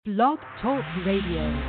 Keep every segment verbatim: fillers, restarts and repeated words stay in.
Blog Talk Radio.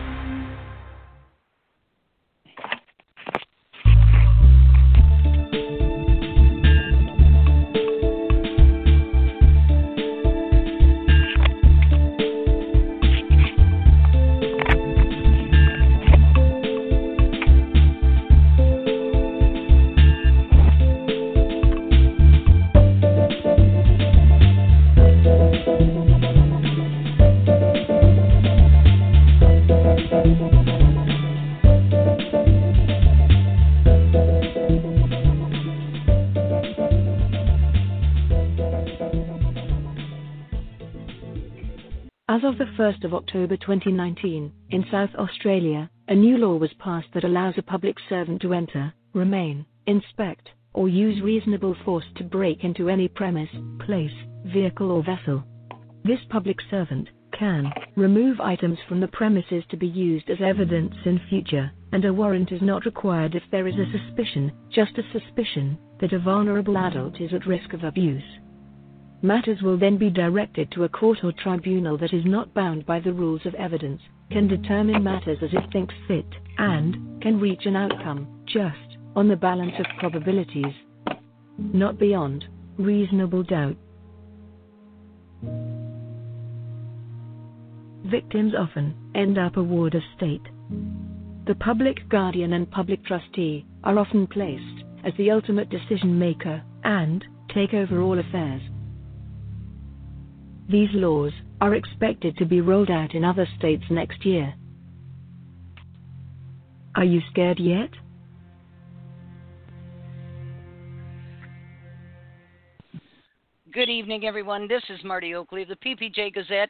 As of the first of October twenty nineteen, in South Australia, a new law was passed that allows a public servant to enter, remain, inspect, or use reasonable force to break into any premise, place, vehicle or vessel. This public servant can remove items from the premises to be used as evidence in future, and a warrant is not required if there is a suspicion, just a suspicion, that a vulnerable adult is at risk of abuse. Matters will then be directed to a court or tribunal that is not bound by the rules of evidence, can determine matters as it thinks fit, and can reach an outcome just on the balance of probabilities, not beyond reasonable doubt. Victims often end up a ward of state. The public guardian and public trustee are often placed as the ultimate decision maker and take over all affairs. These laws are expected to be rolled out in other states next year. Are you scared yet? Good evening, everyone. This is Marty Oakley of the P P J Gazette.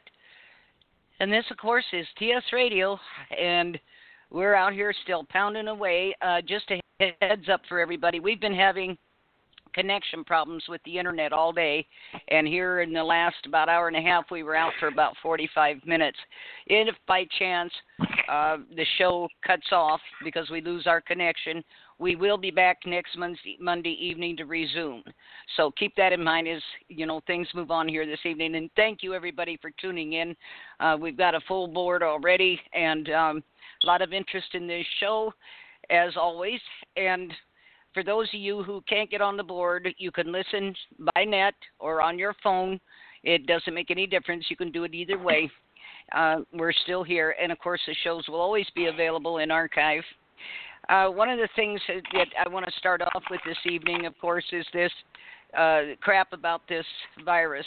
And this, of course, is T S Radio. And we're out here still pounding away. Uh, just a heads up for everybody. We've been having connection problems with the internet all day, and here in the last about hour and a half we were out for about forty-five minutes. And if by chance uh, the show cuts off because we lose our connection, we will be back next Monday, Monday evening to resume. So keep that in mind as, you know, things move on here this evening. And thank you, everybody, for tuning in. Uh, we've got a full board already, and um, a lot of interest in this show, as always. And for those of you who can't get on the board, you can listen by net or on your phone. It doesn't make any difference. You can do it either way. Uh, we're still here. And, of course, the shows will always be available in archive. Uh, one of the things that I want to start off with this evening, of course, is this uh, crap about this virus.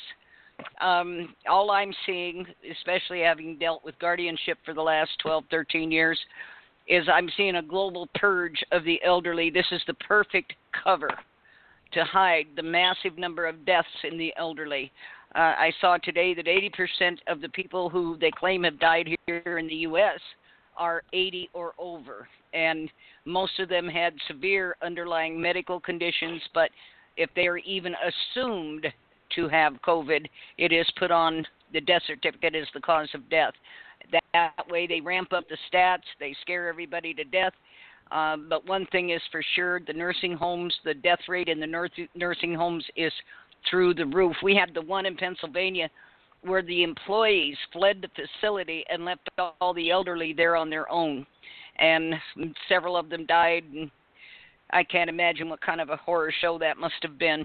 Um, all I'm seeing, especially having dealt with guardianship for the last twelve, thirteen years, is I'm seeing a global purge of the elderly. This is the perfect cover to hide the massive number of deaths in the elderly. Uh, I saw today that eighty percent of the people who they claim have died here in the U S are eighty or over, and most of them had severe underlying medical conditions, but if they are even assumed to have COVID, it is put on the death certificate as the cause of death. That way they ramp up the stats, they scare everybody to death. Um, but one thing is for sure, the nursing homes, the death rate in the nur- nursing homes is through the roof. We had the one in Pennsylvania where the employees fled the facility and left all the elderly there on their own. And several of them died, and I can't imagine what kind of a horror show that must have been.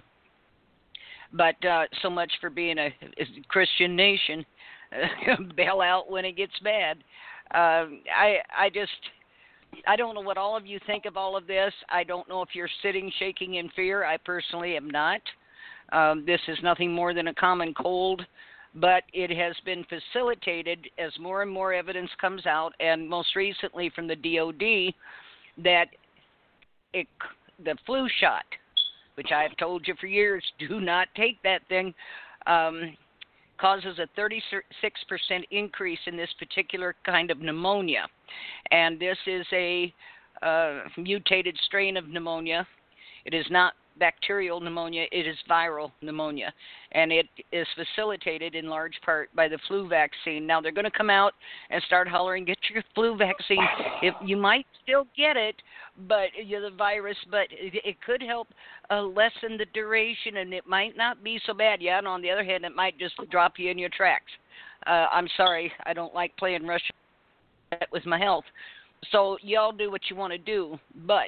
But uh, so much for being a, a Christian nation. Bail out when it gets bad. Uh, I I just I don't know what all of you think of all of this. I don't know if you're sitting shaking in fear. I personally am not. Um, this is nothing more than a common cold, but it has been facilitated as more and more evidence comes out, and most recently from the D O D, that it, the flu shot, which I have told you for years, do not take that thing. Um, causes a thirty-six percent increase in this particular kind of pneumonia. And this is a uh, mutated strain of pneumonia. It is not bacterial pneumonia, it is viral pneumonia. And it is facilitated in large part by the flu vaccine. Now, they're going to come out and start hollering, get your flu vaccine. If you might still get it, but you know, the virus, but it, it could help uh, lessen the duration, and it might not be so bad. Yeah, and on the other hand, it might just drop you in your tracks. Uh, I'm sorry, I don't like playing Russian with my health. So y'all do what you want to do, but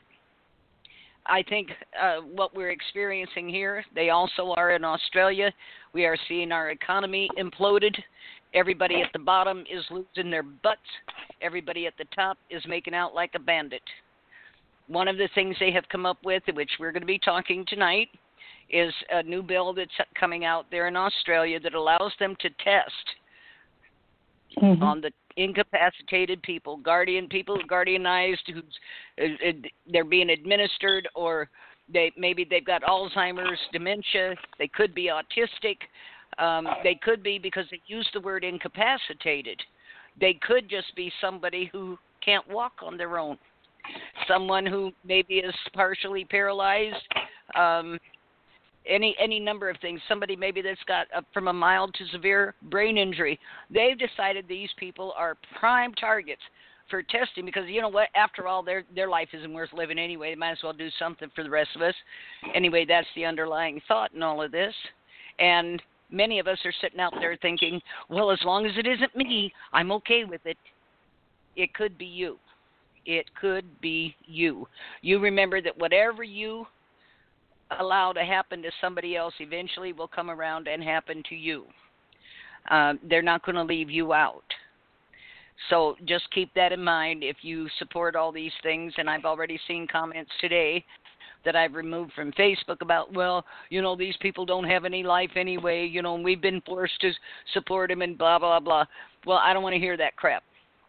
I think uh, what we're experiencing here, they also are in Australia. We are seeing our economy imploded. Everybody at the bottom is losing their butts. Everybody at the top is making out like a bandit. One of the things they have come up with, which we're going to be talking tonight, is a new bill that's coming out there in Australia that allows them to test mm-hmm. on the incapacitated people, guardian people, guardianized, who's uh, they're being administered, or they maybe they've got Alzheimer's, dementia. They could be autistic. Um, they could be, because they use the word incapacitated. They could just be somebody who can't walk on their own, someone who maybe is partially paralyzed. Um, Any any number of things. Somebody maybe that's got a, from a mild to severe brain injury. They've decided these people are prime targets for testing, because you know what? After all, their their life isn't worth living anyway. They might as well do something for the rest of us. Anyway, that's the underlying thought in all of this. And many of us are sitting out there thinking, well, as long as it isn't me, I'm okay with it. It could be you. It could be you. You remember that whatever you allow to happen to somebody else eventually will come around and happen to you. Uh, they're not going to leave you out. So just keep that in mind if you support all these things. And I've already seen comments today that I've removed from Facebook about, well, you know, these people don't have any life anyway, you know, and we've been forced to support them and blah, blah, blah. Well, I don't want to hear that crap.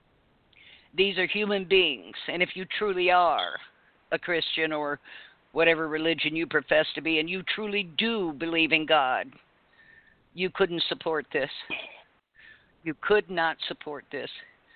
These are human beings. And if you truly are a Christian or whatever religion you profess to be, and you truly do believe in God, you couldn't support this. You could not support this.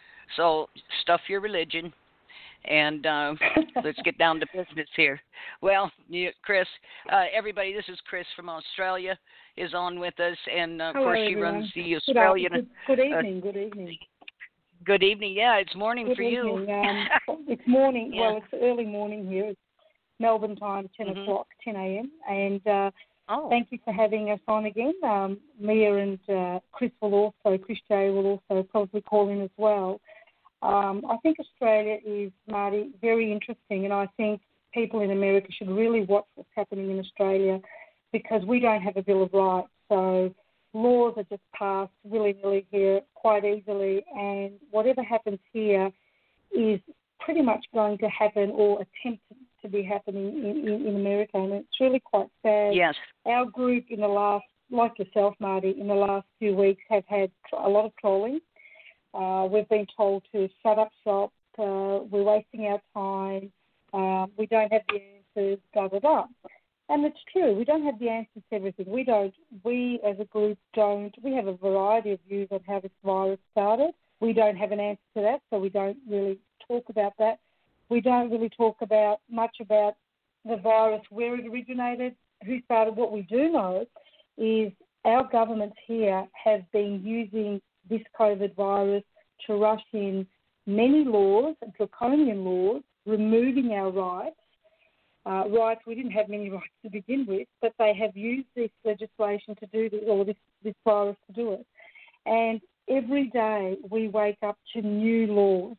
So stuff your religion, and uh, let's get down to business here. Well, you, Chris, uh, everybody, this is Chris from Australia, is on with us, and uh, of Hello, course she everyone. runs the Australian. Good, good evening. Uh, good evening. Good evening. Yeah, it's morning good for evening. you. um, it's morning. Yeah. Well, it's early morning here. It's Melbourne time, ten mm-hmm. o'clock, ten a.m. And uh, oh. thank you for having us on again. Um, Mia and uh, Chris will also, Chris J will also probably call in as well. Um, I think Australia is, Marty, very interesting, and I think people in America should really watch what's happening in Australia, because we don't have a Bill of Rights. So laws are just passed willy-nilly here quite easily, and whatever happens here is pretty much going to happen or attempt to be happening in, in, in America, and it's really quite sad. Yes. Our group in the last, like yourself, Marty, in the last few weeks have had a lot of trolling. Uh, we've been told to shut up shop, uh, we're wasting our time, uh, we don't have the answers, da, da, da. And it's true, we don't have the answers to everything. We don't, we as a group don't, we have a variety of views on how this virus started. We don't have an answer to that, so we don't really talk about that. We don't really talk about much about the virus, where it originated, who started. What we do know is our governments here have been using this COVID virus to rush in many laws, draconian laws, removing our rights. Uh, rights, we didn't have many rights to begin with, but they have used this legislation to do this, or this, this virus to do it. And every day we wake up to new laws.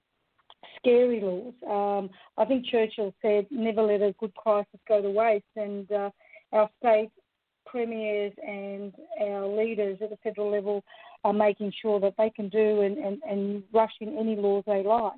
Scary laws. Um, I think Churchill said, never let a good crisis go to waste, and uh, our state premiers and our leaders at the federal level are making sure that they can do and, and, and rush in any laws they like.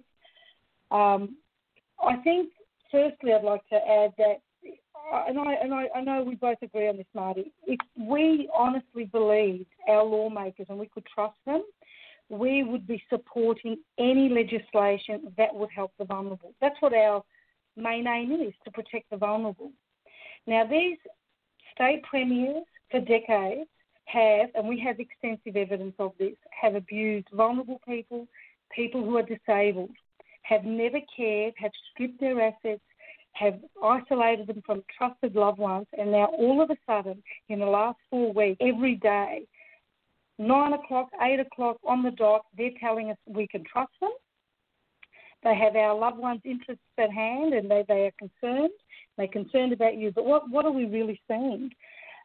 Um, I think, firstly, I'd like to add that, and, I, and I, I know we both agree on this, Marty, if we honestly believed our lawmakers and we could trust them, we would be supporting any legislation that would help the vulnerable. That's what our main aim is, to protect the vulnerable. Now, these state premiers for decades have, and we have extensive evidence of this, have abused vulnerable people, people who are disabled, have never cared, have stripped their assets, have isolated them from trusted loved ones, and now all of a sudden, in the last four weeks, every day, nine o'clock, eight o'clock on the dot, they're telling us we can trust them. They have our loved ones' interests at hand, and they, they are concerned. They're concerned about you. But what, what are we really seeing?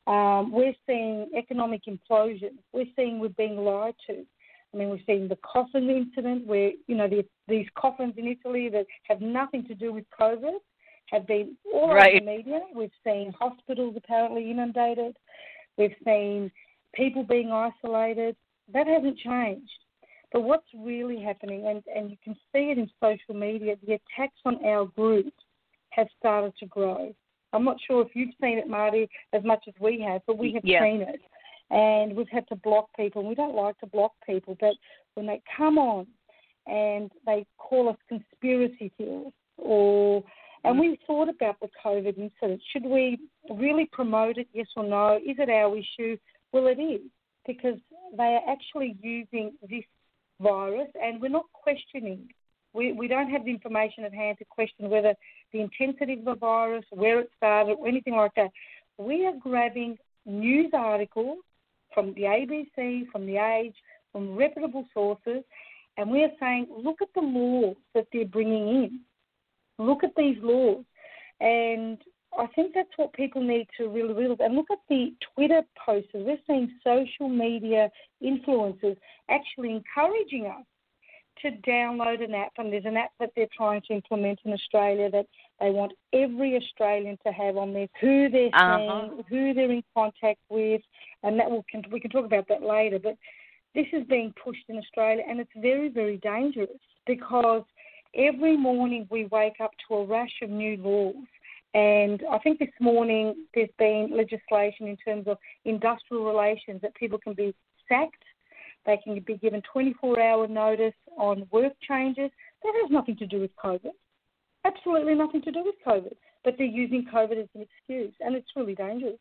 Um, we're seeing economic implosion. We're seeing we're being lied to. I mean, we're seeing the coffin incident where, you know, the, these coffins in Italy that have nothing to do with COVID have been all right. over the media. We've seen hospitals apparently inundated. We've seen people being isolated. That hasn't changed. But what's really happening, and, and you can see it in social media, the attacks on our group have started to grow. I'm not sure if you've seen it, Marty, as much as we have, but we have yeah. seen it. And we've had to block people. We don't like to block people, but when they come on and they call us conspiracy theorists, or and we thought about the COVID incident. Should we really promote it, yes or no? Is it our issue? Well, it is, because they are actually using this virus, and we're not questioning. We we don't have the information at hand to question whether the intensity of the virus, where it started, or anything like that. We are grabbing news articles from the A B C, from The Age, from reputable sources, and we are saying, look at the laws that they're bringing in. Look at these laws. And I think that's what people need to really realize. And look at the Twitter posts. We're seeing social media influencers actually encouraging us to download an app, and there's an app that they're trying to implement in Australia that they want every Australian to have on there, who they're uh-huh. seeing, who they're in contact with, and that will, we can talk about that later. But this is being pushed in Australia, and it's very, very dangerous, because every morning we wake up to a rash of new laws. And I think this morning there's been legislation in terms of industrial relations that people can be sacked. They can be given twenty-four hour notice on work changes. That has nothing to do with COVID. Absolutely nothing to do with COVID. But they're using COVID as an excuse, and it's really dangerous.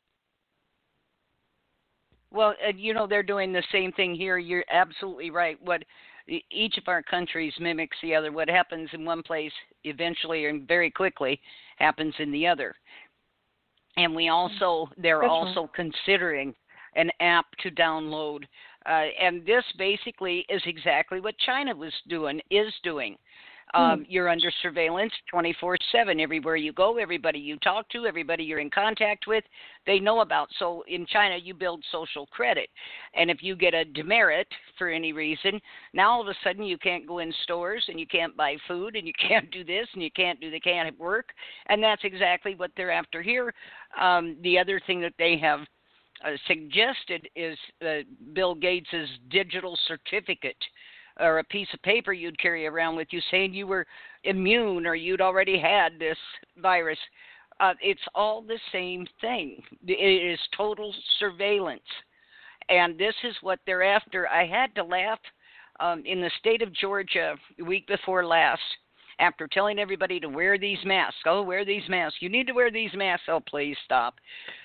Well, uh, you know, they're doing the same thing here. You're absolutely right. What each of our countries mimics the other. What happens in one place eventually and very quickly happens in the other. And we also, they're That's also right. considering an app to download. Uh, and this basically is exactly what China was doing, is doing. Um, mm. You're under surveillance twenty-four seven. Everywhere you go, everybody you talk to, everybody you're in contact with, they know about. So in China, you build social credit. And if you get a demerit for any reason, now all of a sudden you can't go in stores and you can't buy food and you can't do this and you can't do, they can't work. And that's exactly what they're after here. Um, the other thing that they have Uh, suggested is uh, Bill Gates's digital certificate, or a piece of paper you'd carry around with you saying you were immune or you'd already had this virus. Uh, it's all the same thing. It is total surveillance. And this is what they're after. I had to laugh um, in the state of Georgia the week before last, after telling everybody to wear these masks. Oh, wear these masks. You need to wear these masks. Oh, please stop.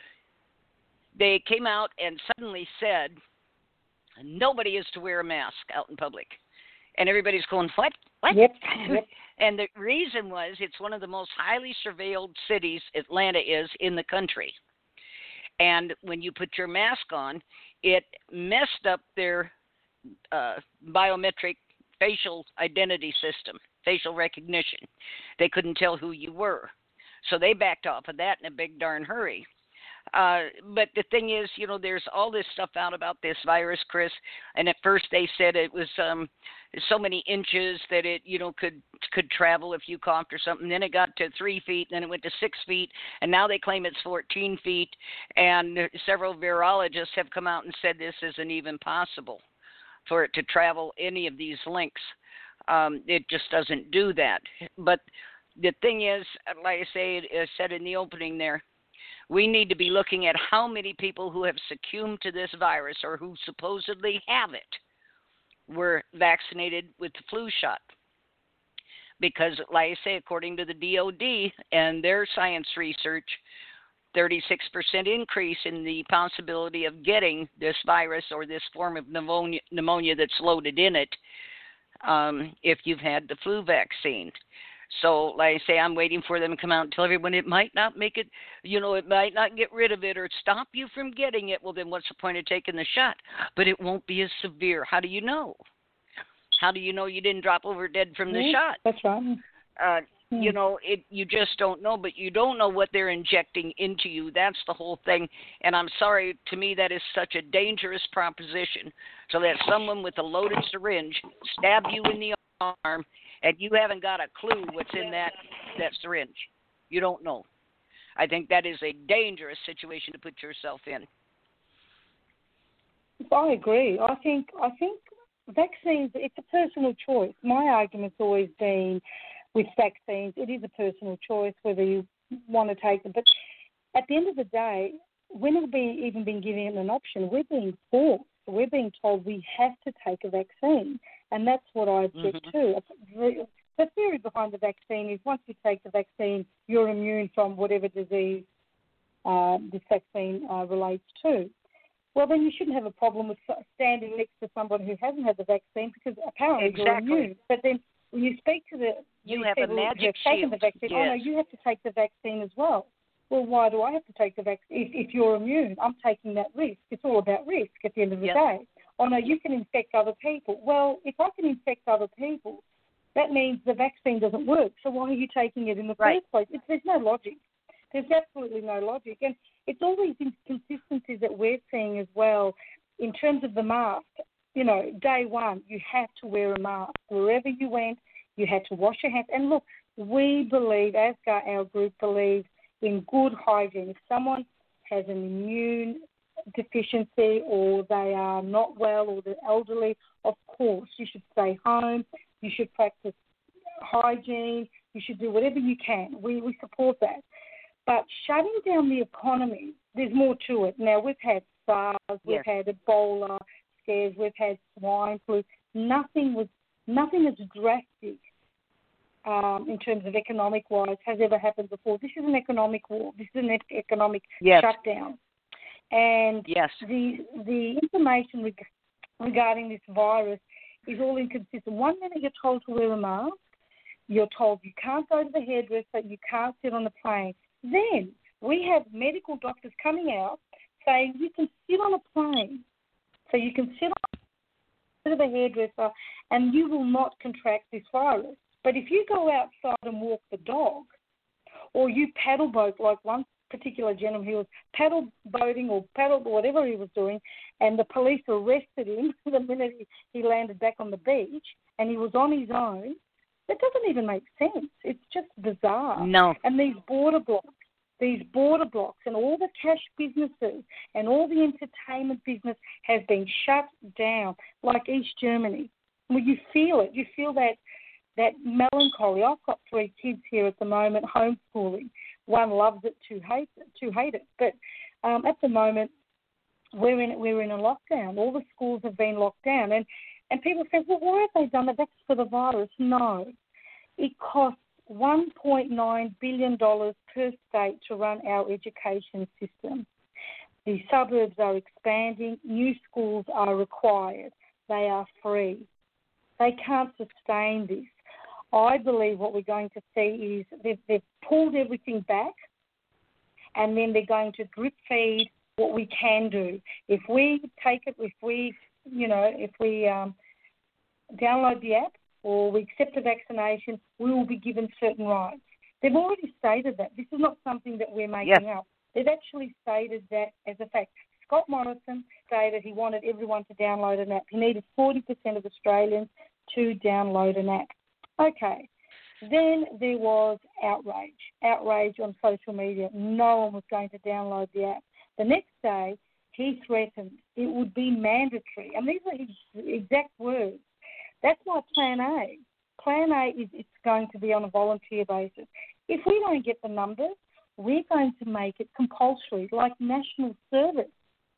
They came out and suddenly said, nobody is to wear a mask out in public. And everybody's going, what? What? Yep. Yep. And the reason was it's one of the most highly surveilled cities, Atlanta is, in the country. And when you put your mask on, it messed up their uh, biometric facial identity system, facial recognition. They couldn't tell who you were. So they backed off of that in a big darn hurry. Uh, but the thing is, you know, there's all this stuff out about this virus, Chris. And at first they said it was um, so many inches that it, you know, could could travel if you coughed or something. Then it got to three feet, then it went to six feet, and now they claim it's fourteen feet. And several virologists have come out and said this isn't even possible for it to travel any of these lengths. Um, it just doesn't do that. But the thing is, like I say, I said in the opening there, we need to be looking at how many people who have succumbed to this virus or who supposedly have it were vaccinated with the flu shot. Because, like I say, according to the D O D and their science research, thirty-six percent increase in the possibility of getting this virus or this form of pneumonia, pneumonia that's loaded in it um, if you've had the flu vaccine. So, like I say, I'm waiting for them to come out and tell everyone it might not make it, you know, it might not get rid of it or stop you from getting it. Well, then what's the point of taking the shot? But it won't be as severe. How do you know? How do you know you didn't drop over dead from the yeah, shot? That's right. Uh, Hmm. You know, it you just don't know, but you don't know what they're injecting into you. That's the whole thing. And I'm sorry, to me, that is such a dangerous proposition. So that someone with a loaded syringe stab you in the arm, and you haven't got a clue what's in that that syringe. You don't know. I think that is a dangerous situation to put yourself in. I agree. I think I think vaccines, it's a personal choice. My argument's always been with vaccines, it is a personal choice whether you want to take them. But at the end of the day, we're not being, even being given an option. We're being forced. We're being told we have to take a vaccine. And that's what I object mm-hmm. to. The, the theory behind the vaccine is once you take the vaccine, you're immune from whatever disease uh, this vaccine uh, relates to. Well, then you shouldn't have a problem with standing next to someone who hasn't had the vaccine because apparently exactly. you're immune. But then when you speak to the you these have people a magic who have taken shield. the vaccine, yes. oh no, you have to take the vaccine as well. Well, why do I have to take the vaccine if, if you're immune? I'm taking that risk. It's all about risk at the end of the yep. day. Oh no, you can infect other people. Well, if I can infect other people, that means the vaccine doesn't work. So why are you taking it in the right. first place? It's, there's no logic. There's absolutely no logic. And it's all these inconsistencies that we're seeing as well in terms of the mask. You know, day one, you had to wear a mask. Wherever you went, you had to wash your hands. And look, we believe, as our group believes, in good hygiene. If someone has an immune deficiency or they are not well or they're elderly, of course, you should stay home. You should practice hygiene. You should do whatever you can. We, we support that. But shutting down the economy, there's more to it. Now, we've had SARS, we've yes. had Ebola scares, we've had swine flu. Nothing was nothing as drastic um, in terms of economic-wise has ever happened before. This is an economic war. This is an economic yes. shutdown. And yes. the the information reg- regarding this virus is all inconsistent. One minute you're told to wear a mask, you're told you can't go to the hairdresser, you can't sit on a plane. Then we have medical doctors coming out saying you can sit on a plane, so you can sit on to the hairdresser and you will not contract this virus. But if you go outside and walk the dog, or you paddle boat like one particular gentleman, he was paddle boating or paddle or whatever he was doing, and the police arrested him the minute he, he landed back on the beach, and he was on his own. That doesn't even make sense. It's just bizarre. No. And these border blocks, these border blocks and all the cash businesses and all the entertainment business has been shut down, like East Germany. Well, you feel it. You feel that that melancholy. I've got three kids here at the moment, homeschooling. One loves it, two hates it, two hate it. But um, at the moment, we're in we're in a lockdown. All the schools have been locked down, and and people say, well, why have they done that? That's for the virus. No, it costs one point nine billion dollars per state to run our education system. The suburbs are expanding. New schools are required. They are free. They can't sustain this. I believe what we're going to see is they've, they've pulled everything back, and then they're going to drip feed what we can do. If we take it, if we, you know, if we um, download the app or we accept a vaccination, we will be given certain rights. They've already stated that. This is not something that we're making yes. up. They've actually stated that as a fact. Scott Morrison stated he wanted everyone to download an app. He needed forty percent of Australians to download an app. Okay. Then there was outrage. Outrage on social media. No one was going to download the app. The next day, he threatened it would be mandatory. And these are his exact words. That's my plan A. Plan A is it's going to be on a volunteer basis. If we don't get the numbers, we're going to make it compulsory, like national service.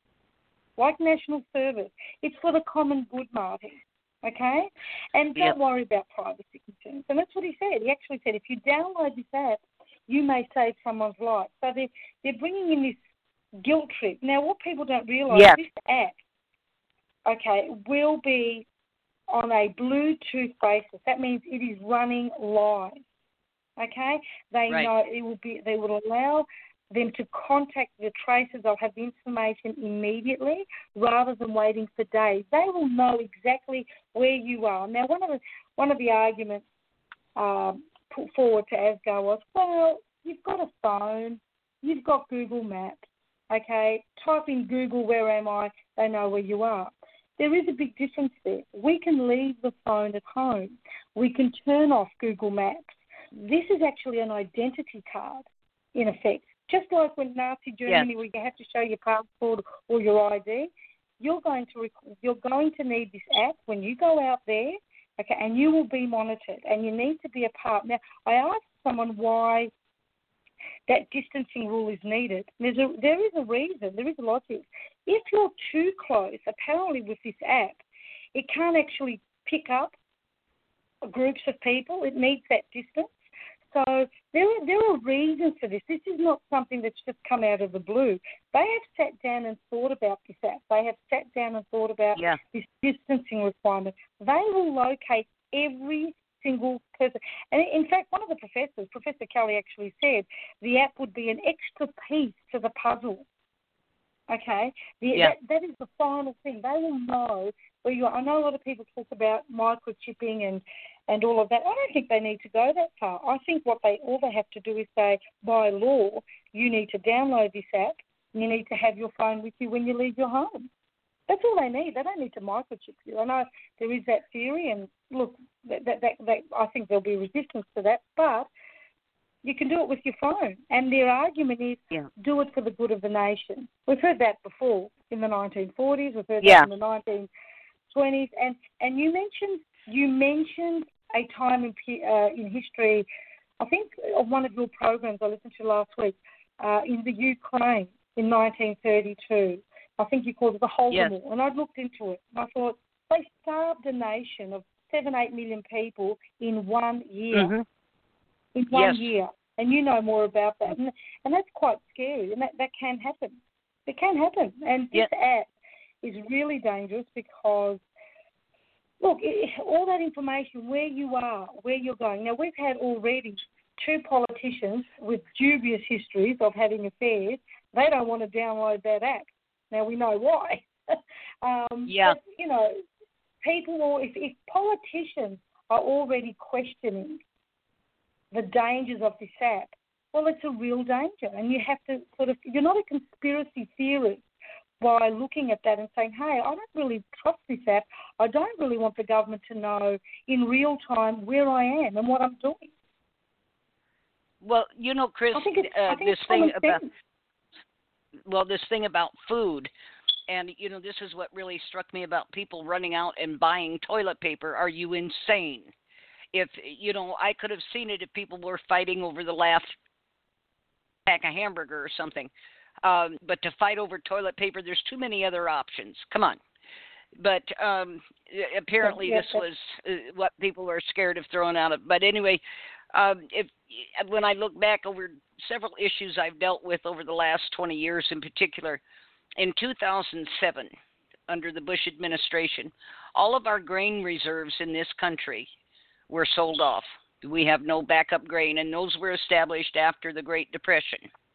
Like national service. It's for the common good, Marty. Okay? And don't yep. worry about privacy concerns. And that's what he said. He actually said, if you download this app, you may save someone's life. So they're, they're bringing in this guilt trip. Now, what people don't realise, yes. this app, okay, will be on a Bluetooth basis. That means it is running live. Okay? They right. know it will be, they will allow them to contact the tracers. They'll have the information immediately rather than waiting for days. They will know exactly where you are. Now, one of the one of the arguments um, put forward to ASGAR was, well, you've got a phone, you've got Google Maps, okay? Type in Google, where am I? They know where you are. There is a big difference there. We can leave the phone at home. We can turn off Google Maps. This is actually an identity card, in effect. Just like when Nazi Germany, yes. where you have to show your passport or your I D, you're going to you're going to need this app when you go out there, okay, and you will be monitored, and you need to be a part. Now, I asked someone why that distancing rule is needed. There's a, there is a reason, there is a logic. If you're too close, apparently with this app, it can't actually pick up groups of people. It needs that distance. So there are, there are reasons for this. This is not something that's just come out of the blue. They have sat down and thought about this app. They have sat down and thought about yeah. this distancing requirement. They will locate every single person. And in fact, one of the professors, Professor Kelly, actually said the app would be an extra piece to the puzzle. Okay? The, yeah. that, that is the final thing. They will know where you are. I know a lot of people talk about microchipping and, and all of that. I don't think they need to go that far. I think what they all they have to do is say, by law, you need to download this app and you need to have your phone with you when you leave your home. That's all they need. They don't need to microchip you. I know there is that theory, and look, that, that, that, that, I think there'll be resistance to that, but you can do it with your phone. And their argument is, yeah. do it for the good of the nation. We've heard that before in the nineteen forties. We've heard yeah. that in the nineteen twenties. And and you mentioned you mentioned a time in uh, in history, I think, of one of your programs I listened to last week, uh, in the Ukraine in nineteen thirty-two. I think you called it the Holodomor. Yes. And I looked into it, and I thought, they starved a nation of seven, eight million people in one year. Mm-hmm. In one yes. year. And you know more about that. And, and that's quite scary, and that, that can happen. It can happen. And this yep. app is really dangerous because, look, it, all that information, where you are, where you're going. Now, we've had already two politicians with dubious histories of having affairs. They don't want to download that app. Now, we know why. um, yeah. But, you know, people, if, if politicians are already questioning the dangers of this app, well, it's a real danger. And you have to sort of, you're not a conspiracy theorist by looking at that and saying, hey, I don't really trust this app. I don't really want the government to know in real time where I am and what I'm doing. Well, you know, Chris, I think it's, uh, I think this it's thing common about, sense. well, this thing about food, and, you know, this is what really struck me about people running out and buying toilet paper. Are you insane? If, you know, I could have seen it if people were fighting over the last pack of hamburger or something. Um, but to fight over toilet paper, there's too many other options. Come on. But um, apparently yes, this was uh, what people are scared of throwing out of. But anyway, um, if when I look back over several issues I've dealt with over the last twenty years in particular, in two thousand seven, under the Bush administration, all of our grain reserves in this country were sold off. We have no backup grain, and those were established after the Great Depression.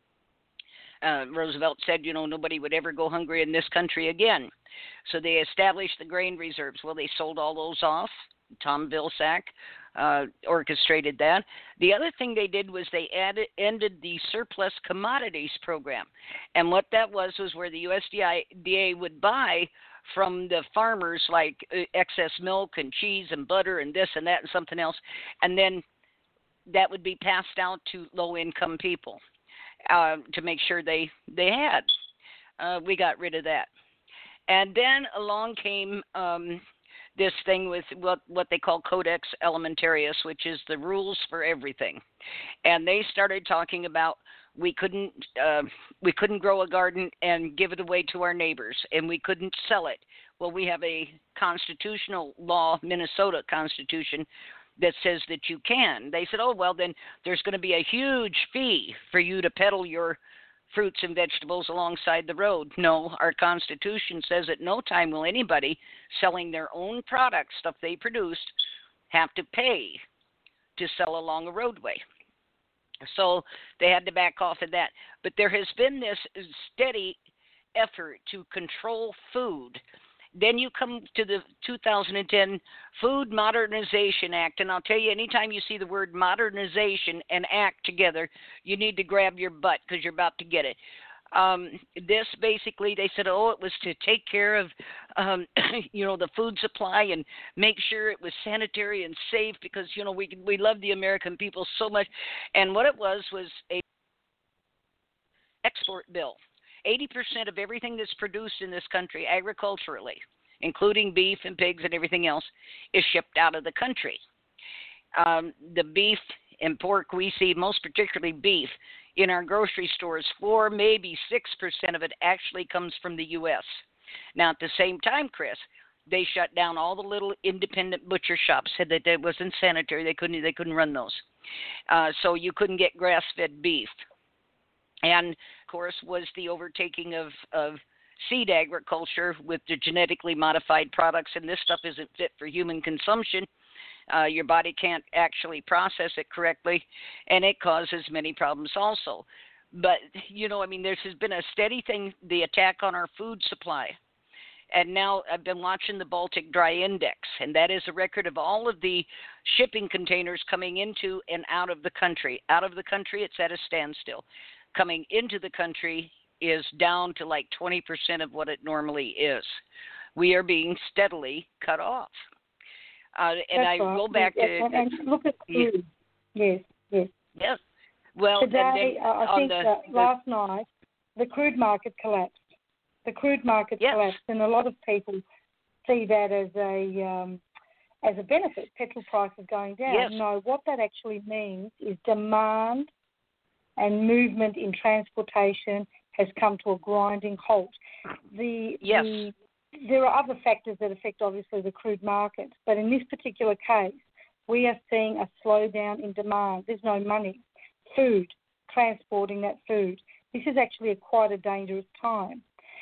Uh, Roosevelt said, you know, nobody would ever go hungry in this country again. So they established the grain reserves. Well, they sold all those off. Tom Vilsack uh, orchestrated that. The other thing they did was they added, ended the surplus commodities program. And what that was was where the U S D A would buy from the farmers, like uh, excess milk and cheese and butter and this and that and something else, and then that would be passed out to low-income people uh, to make sure they, they had. Uh, we got rid of that. And then along came um, this thing with what, what they call Codex Alimentarius, which is the rules for everything. And they started talking about we couldn't uh, we couldn't grow a garden and give it away to our neighbors, and we couldn't sell it. Well, we have a constitutional law, Minnesota Constitution, that says that you can. They said, oh, well, then there's going to be a huge fee for you to peddle your fruits and vegetables alongside the road. No, our Constitution says at no time will anybody selling their own products, stuff they produced, have to pay to sell along a roadway. So they had to back off of that. But there has been this steady effort to control food then you come to the two thousand ten Food Modernization Act, and I'll tell you, anytime you see the word modernization and act together, you need to grab your butt because you're about to get it. Um, this basically, they said, oh, it was to take care of, um, you know, the food supply and make sure it was sanitary and safe because, you know, we we love the American people so much. And what it was was a export bill. eighty percent of everything that's produced in this country agriculturally, including beef and pigs and everything else, is shipped out of the country. Um, the beef and pork we see, most particularly beef, in our grocery stores, four, maybe six percent of it actually comes from the U S. Now, at the same time, Chris, they shut down all the little independent butcher shops, said that it wasn't sanitary. They couldn't, they couldn't run those. Uh, so you couldn't get grass-fed beef. And, of course, was the overtaking of, of seed agriculture with the genetically modified products, and this stuff isn't fit for human consumption. Uh, your body can't actually process it correctly, and it causes many problems also. But, you know, I mean, there has been a steady thing, the attack on our food supply. And now I've been watching the Baltic Dry Index, and that is a record of all of the shipping containers coming into and out of the country. Out of the country, it's at a standstill. Coming into the country is down to like twenty percent of what it normally is. We are being steadily cut off. Uh, and That's I right. go back yes, to... And, and look at food. Yes, yes. Yes. Well, Today, and then uh, I think the, uh, the, last night, the crude market collapsed. The crude market yes. collapsed, and a lot of people see that as a um, as a benefit. Petrol prices going down. Yes. No, what that actually means is demand and movement in transportation has come to a grinding halt. The, yes. the there are other factors that affect, obviously, the crude market, but in this particular case, we are seeing a slowdown in demand. There's no money. Food, transporting that food. This is actually a quite a dangerous time.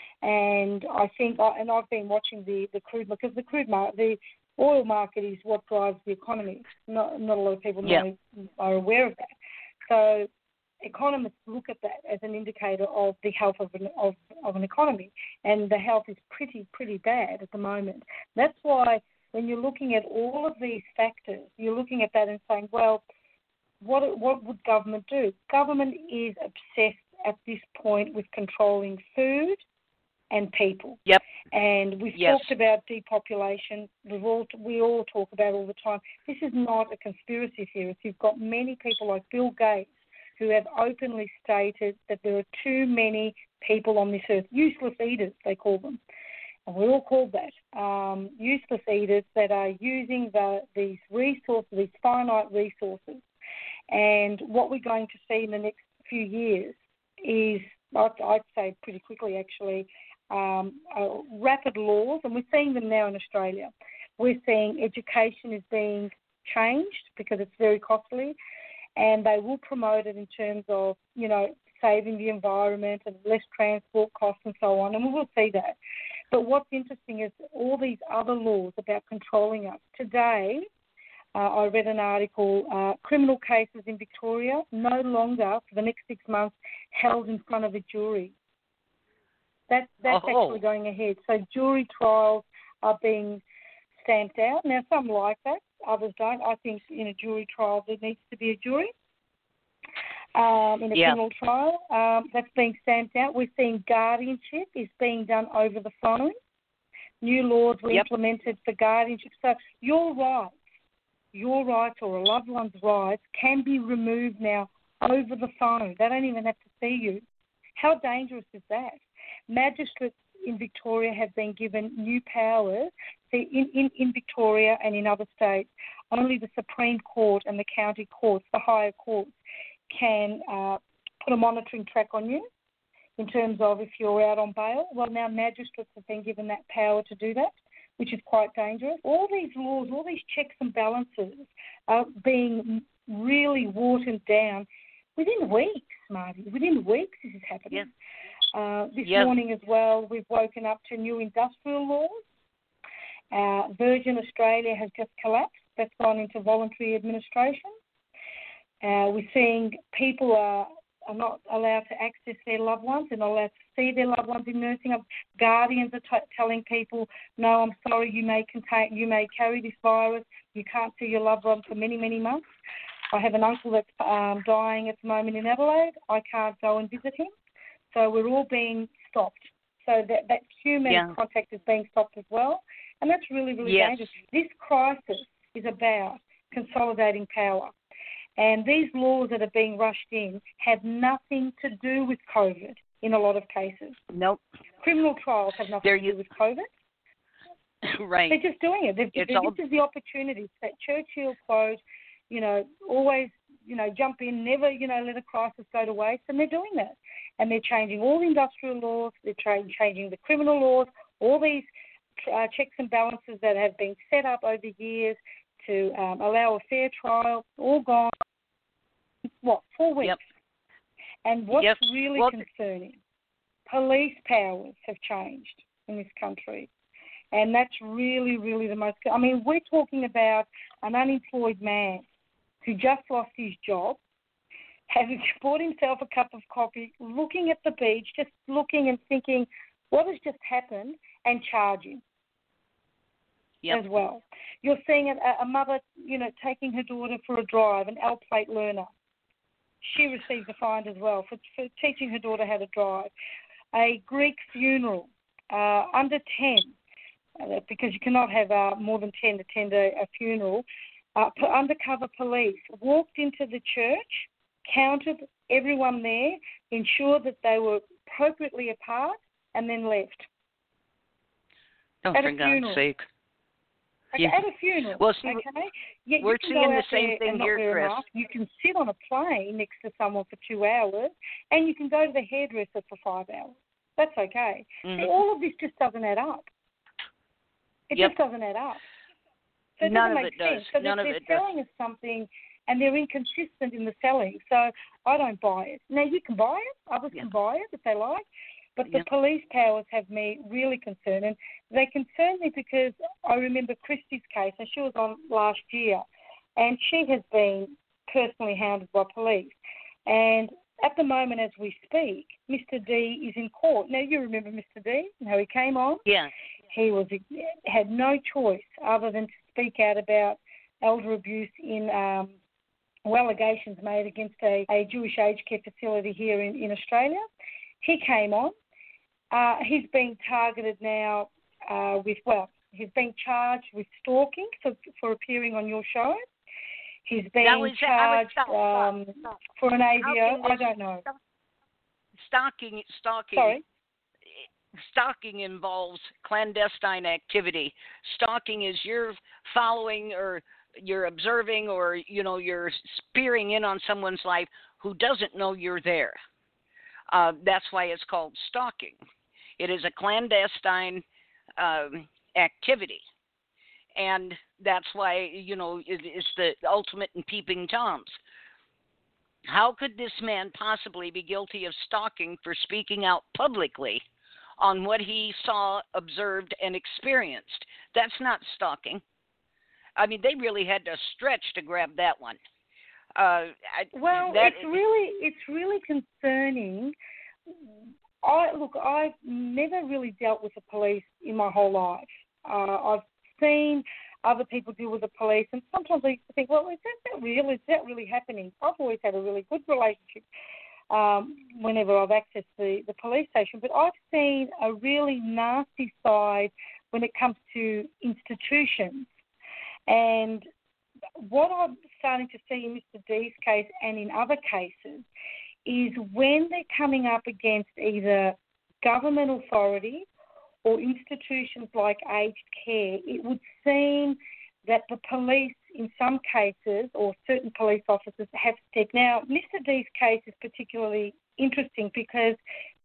And I think, and I've been watching the, the crude, because the crude market, the oil market is what drives the economy. Not, not a lot of people know, yeah. are aware of that. So economists look at that as an indicator of the health of an, of, of an economy, and the health is pretty, pretty bad at the moment. That's why when you're looking at all of these factors, you're looking at that and saying, well, what what would government do? Government is obsessed at this point with controlling food and people. Yep. And we've yes. talked about depopulation. We've all, we all talk about it all the time. This is not a conspiracy theorist. You've got many people like Bill Gates who have openly stated that there are too many people on this earth, useless eaters, they call them. And we're all called that, um, useless eaters that are using the, these resources, these finite resources. And what we're going to see in the next few years is, I'd, I'd say pretty quickly actually, um, uh, rapid laws, and we're seeing them now in Australia. We're seeing education is being changed because it's very costly, and they will promote it in terms of, you know, saving the environment and less transport costs and so on, and we will see that. But what's interesting is all these other laws about controlling us. Today, uh, I read an article, uh, criminal cases in Victoria no longer, for the next six months, held in front of a jury. That, that's oh. actually going ahead. So jury trials are being stamped out. Now, some like that, others don't. I think in a jury trial there needs to be a jury. Um, in a yeah. criminal trial, um, that's being stamped out. We're seeing guardianship is being done over the phone. New laws were yep. implemented for guardianship. So your rights, your rights or a loved one's rights can be removed now over the phone. They don't even have to see you. How dangerous is that? Magistrates in Victoria have been given new powers. See, in, in, in Victoria and in other states, only the Supreme Court and the county courts, the higher courts, can uh, put a monitoring track on you in terms of if you're out on bail. Well, now magistrates have been given that power to do that, which is quite dangerous. All these laws, all these checks and balances are being really watered down within weeks, Marty. Within weeks this is happening. Yep. Uh, this yep. morning as well, we've woken up to new industrial laws. Uh, Virgin Australia has just collapsed. That's gone into voluntary administration. Uh, we're seeing people are, are not allowed to access their loved ones. They're not allowed to see their loved ones in nursing homes. Guardians are t- telling people, no, I'm sorry, you may contain, you may carry this virus. You can't see your loved one for many, many months. I have an uncle that's um, dying at the moment in Adelaide. I can't go and visit him. So we're all being stopped. So that, that human yeah. contact is being stopped as well. And that's really, really yes. dangerous. This crisis is about consolidating power. And these laws that are being rushed in have nothing to do with COVID in a lot of cases. Nope. Criminal trials have nothing They're to do with COVID. Right. They're just doing it. They've, it's this all... is the opportunity that Churchill quote, you know, always, you know, jump in, never, you know, let a crisis go to waste. And they're doing that. And they're changing all the industrial laws. They're tra- changing the criminal laws, all these uh, checks and balances that have been set up over years to um, allow a fair trial, all gone, what, four weeks. Yep. And what's yep. really well, concerning, police powers have changed in this country. And that's really, really the most... I mean, we're talking about an unemployed man who just lost his job, having bought himself a cup of coffee, looking at the beach, just looking and thinking, what has just happened, and charging yep. as well. You're seeing a, a mother, you know, taking her daughter for a drive, an L plate learner. She received a fine as well for, for teaching her daughter how to drive. A Greek funeral, uh, under ten, uh, because you cannot have uh, more than ten attend a, a funeral. Uh, undercover police walked into the church, counted everyone there, ensured that they were appropriately apart, and then left. Oh, at for a funeral. God's sake. Okay, Yeah. At a funeral, well, see, okay? Yeah, we're seeing the same thing here, Chris. Enough. You can sit on a plane next to someone for two hours, and you can go to the hairdresser for five hours. That's okay. Mm-hmm. See, all of this just doesn't add up. It yep. just doesn't add up. So it None doesn't of make it does. sense. So None they're, of they're it selling does. us something, and they're inconsistent in the selling. So I don't buy it. Now, you can buy it. Others yeah. can buy it if they like. But the yep. police powers have me really concerned. And they concern me because I remember Christy's case, and she was on last year, and she has been personally hounded by police. And at the moment as we speak, Mister D is in court. Now, you remember Mister D and how he came on? Yeah. He was had no choice other than to speak out about elder abuse in um, well, allegations made against a, a Jewish aged care facility here in, in Australia. He came on. Uh, he's being targeted now uh, with, well, he's being charged with stalking for, for appearing on your show. He's being was, charged stop, um, stop, stop. for an A V O. This, I don't know. Stalking, stalking. Sorry? Stalking involves clandestine activity. Stalking is you're following or you're observing or, you know, you're peering in on someone's life who doesn't know you're there. Uh, that's why it's called stalking. It is a clandestine um, activity. And that's why, you know, it, it's the ultimate in peeping Toms. How could this man possibly be guilty of stalking for speaking out publicly on what he saw, observed, and experienced? That's not stalking. I mean, they really had to stretch to grab that one. Uh, well, that, it's really it's really concerning. I look, I've never really dealt with the police in my whole life. Uh, I've seen other people deal with the police, and sometimes I used to think, well, is that, that real? Is that really happening? I've always had a really good relationship um, whenever I've accessed the, the police station, but I've seen a really nasty side when it comes to institutions. And what I'm starting to see in Mister D's case and in other cases is when they're coming up against either government authority or institutions like aged care, it would seem that the police in some cases or certain police officers have stepped. Now, Mister D's case is particularly interesting because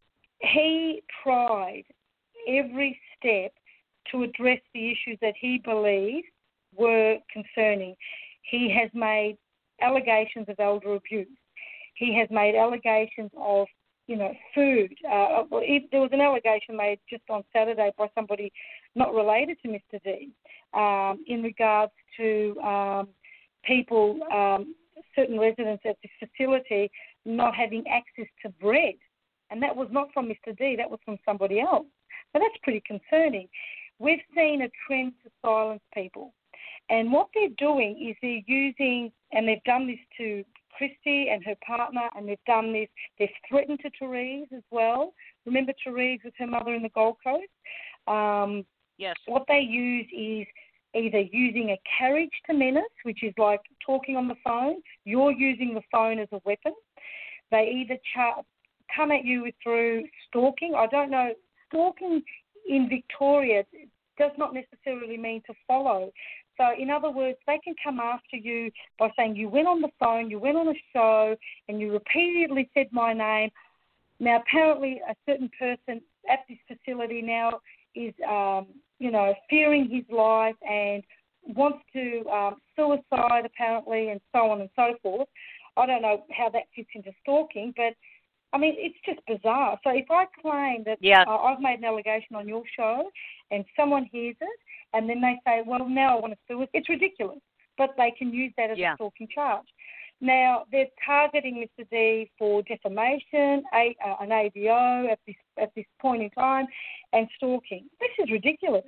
he tried every step to address the issues that he believed were concerning. He has made allegations of elder abuse. He has made allegations of, you know, food. Uh, there was an allegation made just on Saturday by somebody not related to Mister D um, in regards to um, people, um, certain residents at the facility not having access to bread And that was not from Mister D, that was from somebody else. So that's pretty concerning. We've seen a trend to silence people. And what they're doing is they're using, and they've done this to Christy and her partner, and they've done this, they've threatened to Therese as well. Remember Therese with her mother in the Gold Coast? Um, yes. What they use is either using a carriage to menace, which is like talking on the phone. You're using the phone as a weapon. They either char- come at you through stalking. I don't know. Stalking in Victoria does not necessarily mean to follow. So, in other words, they can come after you by saying you went on the phone, you went on a show, and you repeatedly said my name. Now, apparently, a certain person at this facility now is, um, you know, fearing his life and wants to um, suicide, apparently, and so on and so forth. I don't know how that fits into stalking, but, I mean, it's just bizarre. So if I claim that yeah. uh, I've made an allegation on your show and someone hears it, and then they say, well, now I want to sue it, it's ridiculous. But they can use that as yeah. a stalking charge. Now, they're targeting Mister D for defamation, a, uh, an A V O at this at this point in time, and stalking. This is ridiculous.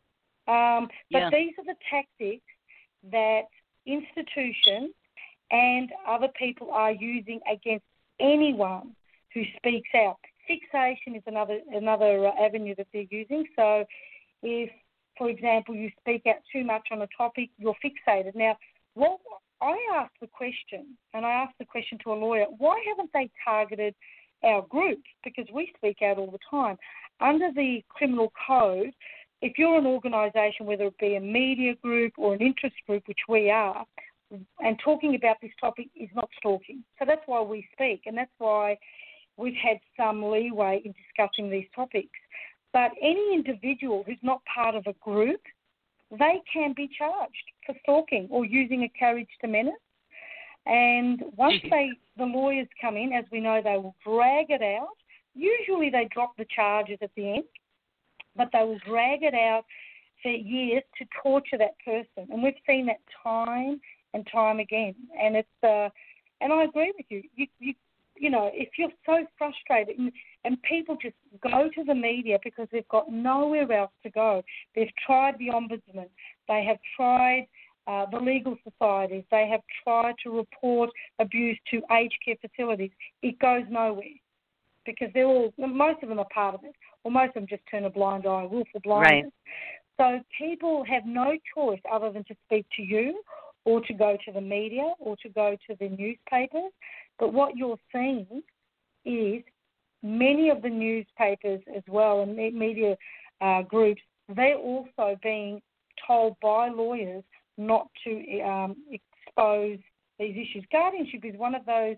Um, but yeah. these are the tactics that institutions and other people are using against anyone who speaks out. Fixation is another another uh, avenue that they're using. So if, for example, you speak out too much on a topic, you're fixated. Now, what I asked the question, and I asked the question to a lawyer, why haven't they targeted our groups? Because we speak out all the time. Under the criminal code, if you're an organisation, whether it be a media group or an interest group, which we are, and talking about this topic is not stalking. So that's why we speak, and that's why we've had some leeway in discussing these topics. But any individual who's not part of a group, they can be charged for stalking or using a carriage to menace. And once they, the lawyers come in, as we know, they will drag it out. Usually they drop the charges at the end, but they will drag it out for years to torture that person. And we've seen that time and time again. And it's uh, and I agree with you. You you you know, if you're so frustrated and, and people just go to the media because they've got nowhere else to go. They've tried the Ombudsman. They have tried uh, the legal societies. They have tried to report abuse to aged care facilities. It goes nowhere because they're all, most of them are part of it, or most of them just turn a blind eye, willful blindness. Right. So people have no choice other than to speak to you or to go to the media or to go to the newspapers. But what you're seeing is many of the newspapers as well and media uh, groups, they're also being told by lawyers not to um, expose these issues. Guardianship is one of those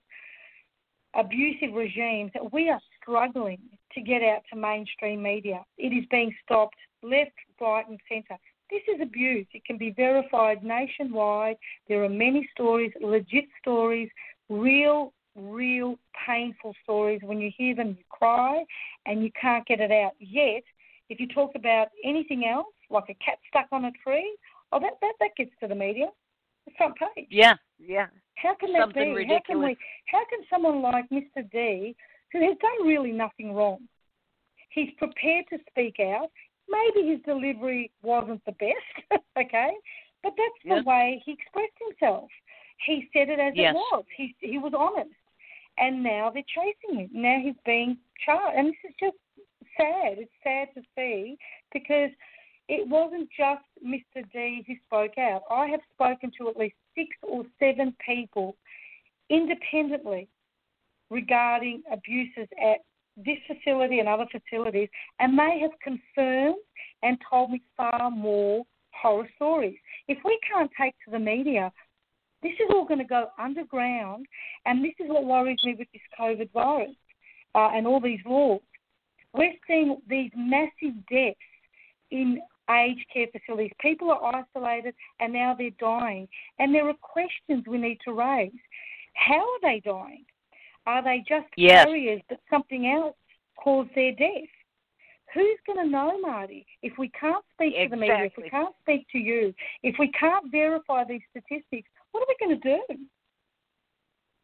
abusive regimes that we are struggling to get out to mainstream media. It is being stopped left, right and centre. This is abuse. It can be verified nationwide. There are many stories, legit stories, real, real painful stories. When you hear them, you cry and you can't get it out. Yet, if you talk about anything else, like a cat stuck on a tree, oh, that, that, that gets to the media, the front page. Yeah, yeah. How can that Something be? ridiculous. How can, we, how can someone like Mister D, who has done really nothing wrong, he's prepared to speak out. Maybe his delivery wasn't the best, okay, but that's yeah. the way he expressed himself. He said it as yes. it was. He he was honest, and now they're chasing him. Now he's being charged, and this is just sad. It's sad to see because it wasn't just Mister D who spoke out. I have spoken to at least six or seven people independently regarding abuses at this facility and other facilities, and they have confirmed and told me far more horror stories. If we can't take to the media, this is all going to go underground, and this is what worries me with this COVID virus uh, and all these laws. We're seeing these massive deaths in aged care facilities. People are isolated, and now they're dying. And there are questions we need to raise. How are they dying? Are they just yes. carriers that something else caused their death? Who's going to know, Marty? If we can't speak exactly. to the media, if we can't speak to you, if we can't verify these statistics, what are we going to do?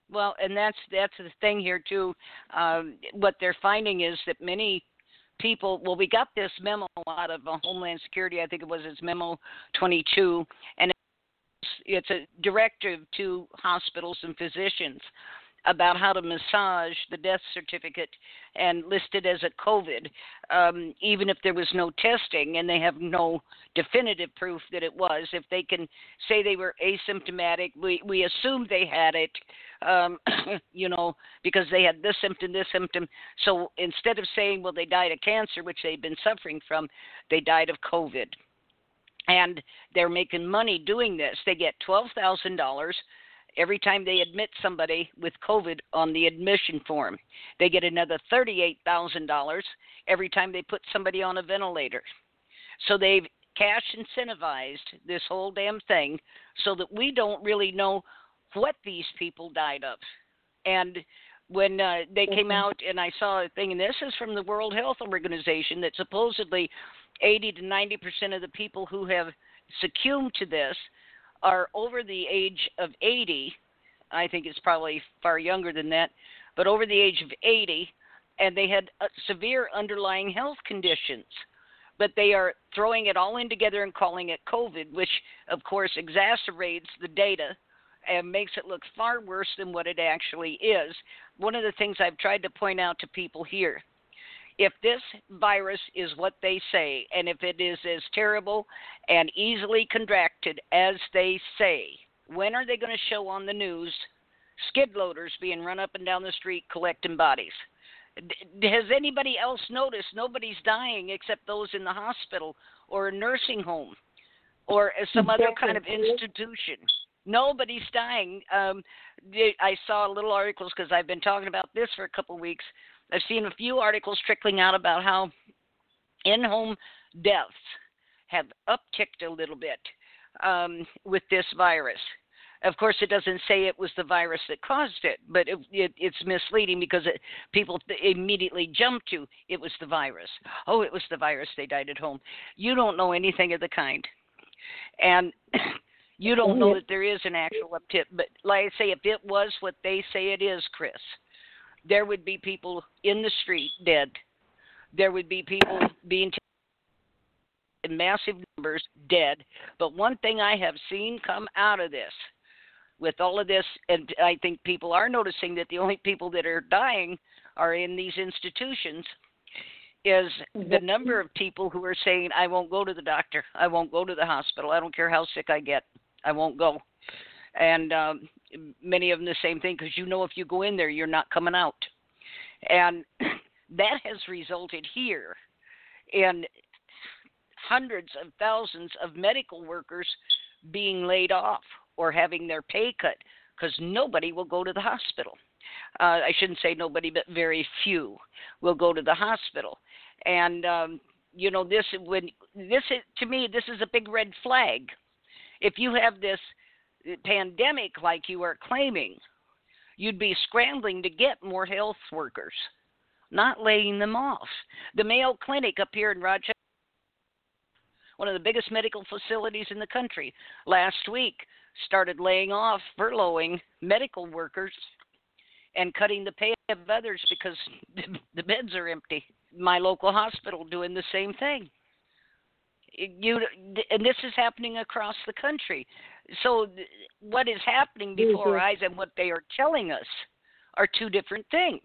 Well, and that's that's the thing here too. Um, what they're finding is that many people. Well, we got this memo out of uh, Homeland Security. I think it was its memo twenty-two, and it's, it's a directive to hospitals and physicians about how to massage the death certificate and list it as a COVID, um, even if there was no testing and they have no definitive proof that it was. If they can say they were asymptomatic, we, we assumed they had it, um, you know, because they had this symptom, this symptom. So instead of saying, well, they died of cancer, which they've been suffering from, they died of COVID. And they're making money doing this. They get twelve thousand dollars every time they admit somebody with COVID on the admission form. They get another thirty-eight thousand dollars every time they put somebody on a ventilator. So they've cash incentivized this whole damn thing so that we don't really know what these people died of. And when uh, they came out, and I saw a thing, and this is from the World Health Organization, that supposedly eighty to ninety percent of the people who have succumbed to this are over the age of eighty. I think it's probably far younger than that, but over the age of eighty, and they had uh, severe underlying health conditions. But they are throwing it all in together and calling it COVID, which, of course, exacerbates the data and makes it look far worse than what it actually is. One of the things I've tried to point out to people here, if this virus is what they say, and if it is as terrible and easily contracted as they say, when are they going to show on the news skid loaders being run up and down the street collecting bodies? D- has anybody else noticed nobody's dying except those in the hospital or a nursing home or some other kind of institution? Nobody's dying. Um, I saw little articles because I've been talking about this for a couple of weeks. I've seen a few articles trickling out about how in-home deaths have upticked a little bit um, with this virus. Of course, it doesn't say it was the virus that caused it, but it, it, it's misleading because it, people immediately jump to it was the virus. Oh, it was the virus. They died at home. You don't know anything of the kind. And you don't know that there is an actual uptick. But like I say, if it was what they say it is, Chris, there would be people in the street dead. There would be people being taken in massive numbers dead. But one thing I have seen come out of this, with all of this, and I think people are noticing that the only people that are dying are in these institutions, is the number of people who are saying, I won't go to the doctor. I won't go to the hospital. I don't care how sick I get. I won't go. And um, many of them the same thing, because you know if you go in there, you're not coming out. And that has resulted here in hundreds of thousands of medical workers being laid off or having their pay cut because nobody will go to the hospital. Uh, I shouldn't say nobody, but very few will go to the hospital. And, um, you know, this, when this is, to me, this is a big red flag. If you have this pandemic like you are claiming, you'd be scrambling to get more health workers, not laying them off. The Mayo Clinic up here in Rochester, one of the biggest medical facilities in the country, last week started laying off, furloughing medical workers and cutting the pay of others because the beds are empty. My local hospital doing the same thing. You, and this is happening across the country. So what is happening before our eyes and what they are telling us are two different things.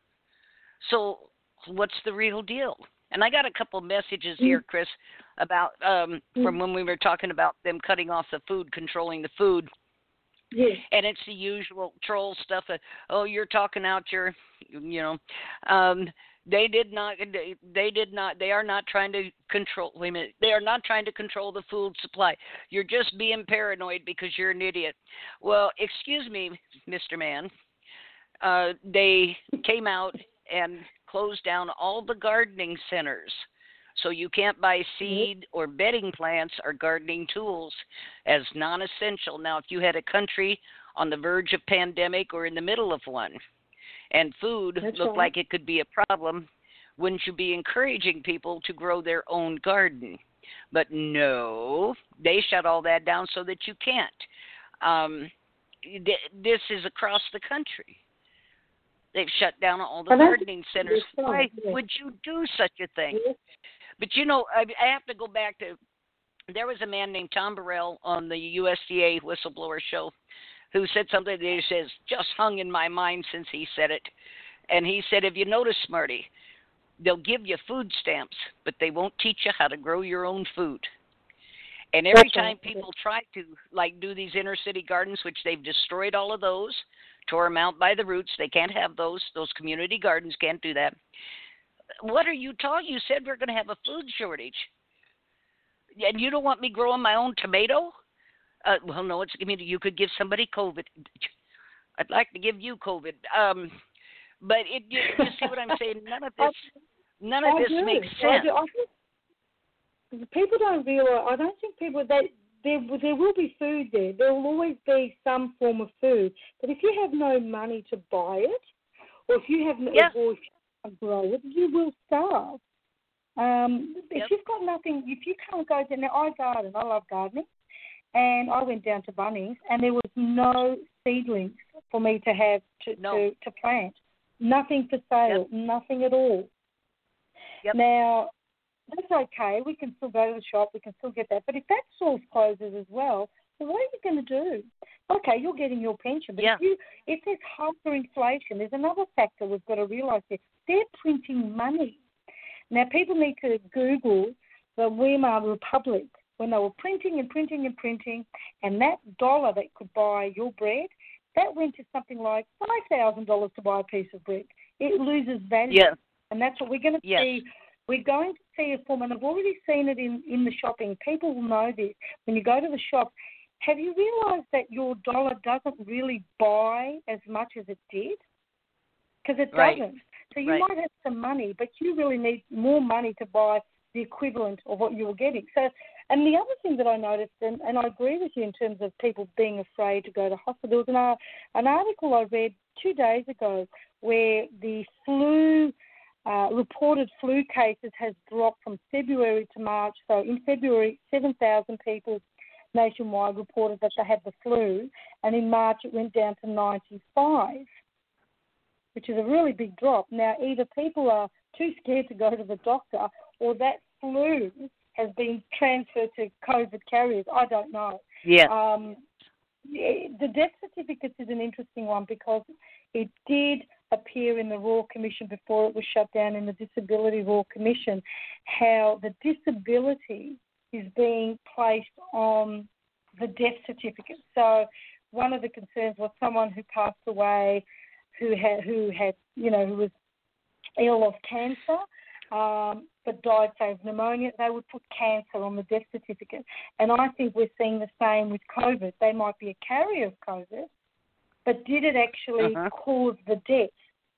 So what's the real deal? And I got a couple messages here, Chris, about um, from when we were talking about them cutting off the food, controlling the food. Yes. And it's the usual troll stuff. Of, oh, you're talking out your, you know. Um, they did not. They, they did not. They are not trying to control. Wait a minute. They are not trying to control the food supply. You're just being paranoid because you're an idiot. Well, excuse me, Mister Man. Uh, they came out and closed down all the gardening centers. So you can't buy seed or bedding plants or gardening tools as non-essential. Now, if you had a country on the verge of pandemic or in the middle of one, and food That's looked right. like it could be a problem, wouldn't you be encouraging people to grow their own garden? But no, they shut all that down so that you can't. Um, this is across the country. They've shut down all the gardening centers. Why would you do such a thing? But, you know, I, I have to go back to, there was a man named Tom Burrell on the U S D A whistleblower show who said something that he says just hung in my mind since he said it. And he said, if you notice, Marty, they'll give you food stamps, but they won't teach you how to grow your own food. And every time people try to, like, do these inner city gardens, which they've destroyed all of those, tore them out by the roots. They can't have those. Those community gardens can't do that. What are you talking? You said we're going to have a food shortage. And you don't want me growing my own tomato? Uh, well, no, it's community. You could give somebody COVID. I'd like to give you COVID. Um, but it, you, you see what I'm saying? None of this, none of I this do. makes I sense. do. I think people don't realize. I don't think people that there there will be food there. There will always be some form of food. But if you have no money to buy it, or if you have no, yeah. or if you can't grow it, you will starve. Um, if yep. you've got nothing, if you can't go to now, I garden. I love gardening. And I went down to Bunnings, and there was no seedlings for me to have to, no. to, to plant. Nothing for sale, yep. nothing at all. Yep. Now, that's okay. We can still go to the shop. We can still get that. But if that source closes as well, well what are you going to do? Okay, you're getting your pension. But yeah. if, you, if there's hyperinflation, there's another factor we've got to realise here. They're printing money. Now, people need to Google the Weimar Republic, when they were printing and printing and printing, and that dollar that could buy your bread, that went to something like five thousand dollars to buy a piece of bread. It loses value. Yeah. And that's what we're going to yes. see. We're going to see a form, and I've already seen it in, in the shopping. People will know this. When you go to the shop, have you realised that your dollar doesn't really buy as much as it did? Because it right. doesn't. So you right. might have some money, but you really need more money to buy the equivalent of what you were getting. So, and the other thing that I noticed, and, and I agree with you in terms of people being afraid to go to hospitals, and uh, an article I read two days ago where the flu, uh, reported flu cases has dropped from February to March. So in February, seven thousand people nationwide reported that they had the flu, and in March it went down to ninety-five, which is a really big drop. Now, either people are too scared to go to the doctor, or that flu has been transferred to COVID carriers. I don't know. Yeah. Um, the death certificates is an interesting one because it did appear in the Royal Commission before it was shut down in the Disability Royal Commission, how the disability is being placed on the death certificate. So one of the concerns was someone who passed away, who had, who had, you know, who was ill of cancer, um, but died, say, of pneumonia, they would put cancer on the death certificate. And I think we're seeing the same with COVID. They might be a carrier of COVID, but did it actually uh-huh. cause the death?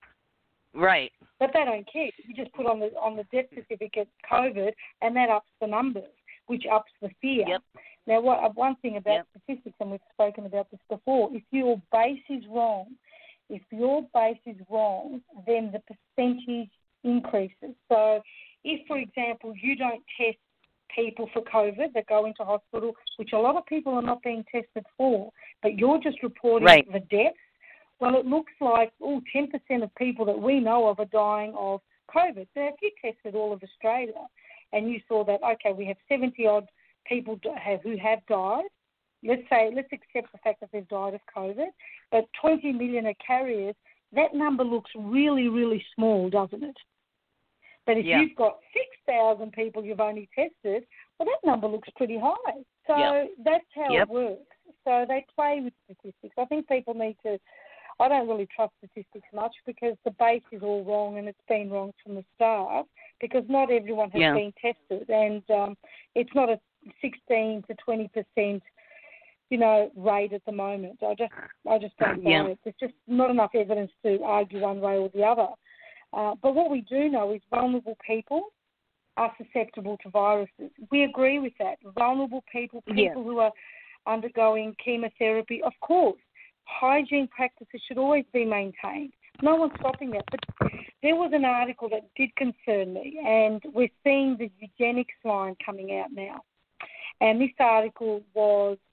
Right. But they don't care. You just put on the on the death certificate COVID, and that ups the numbers, which ups the fear. Yep. Now, what, one thing about yep. statistics, and we've spoken about this before, if your base is wrong, if your base is wrong, then the percentage increases. So if, for example, you don't test people for COVID that go into hospital, which a lot of people are not being tested for, but you're just reporting right. the deaths, well, it looks like, oh, ten percent of people that we know of are dying of COVID. So if you tested all of Australia and you saw that, okay, we have seventy-odd people have, who have died, let's say, let's accept the fact that they've died of COVID, but twenty million are carriers, that number looks really, really small, doesn't it? But if yeah. you've got six thousand people you've only tested, well, that number looks pretty high. So yep. that's how yep. it works. So they play with statistics. I think people need to, I don't really trust statistics much because the base is all wrong and it's been wrong from the start because not everyone has yeah. been tested and um, it's not a sixteen to twenty percent you know, rate at the moment. I just I just don't buy yeah. it. There's just not enough evidence to argue one way or the other. Uh, but what we do know is vulnerable people are susceptible to viruses. We agree with that. Vulnerable people, people yeah. who are undergoing chemotherapy, of course, hygiene practices should always be maintained. No one's stopping that. But there was an article that did concern me, and we're seeing the eugenics line coming out now. And this article was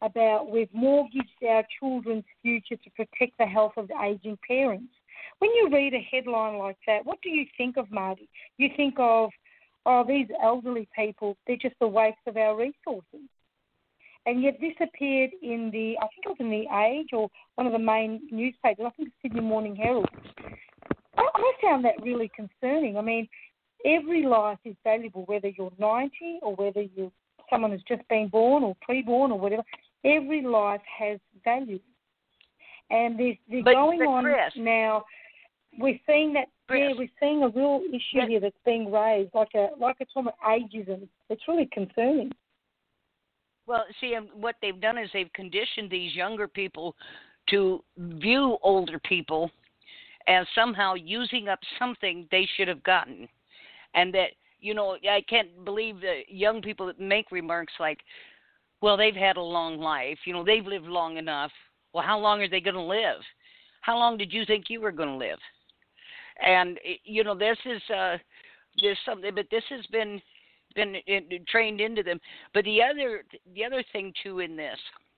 about we've mortgaged our children's future to protect the health of the aging parents. When you read a headline like that, what do you think of, Marty? You think of, oh, these elderly people, they're just a waste of our resources. And yet this appeared in the, I think it was in The Age or one of the main newspapers, I think it's Sydney Morning Herald. I, I found that really concerning. I mean, every life is valuable, whether you're ninety or whether you're someone who's just been born or pre-born or whatever. Every life has value. And there's, they're but, going but on Chris, now. We're seeing that. Chris, yeah, we're seeing a real issue but, here that's being raised, like a like a term of ageism. It's really concerning. Well, see, and what they've done is they've conditioned these younger people to view older people as somehow using up something they should have gotten, and that, you know, I can't believe the young people that make remarks like, well, they've had a long life. You know, they've lived long enough. Well, how long are they going to live? How long did you think you were going to live? And, you know, this is uh, this something, but this has been been in, trained into them. But the other the other thing, too, in this,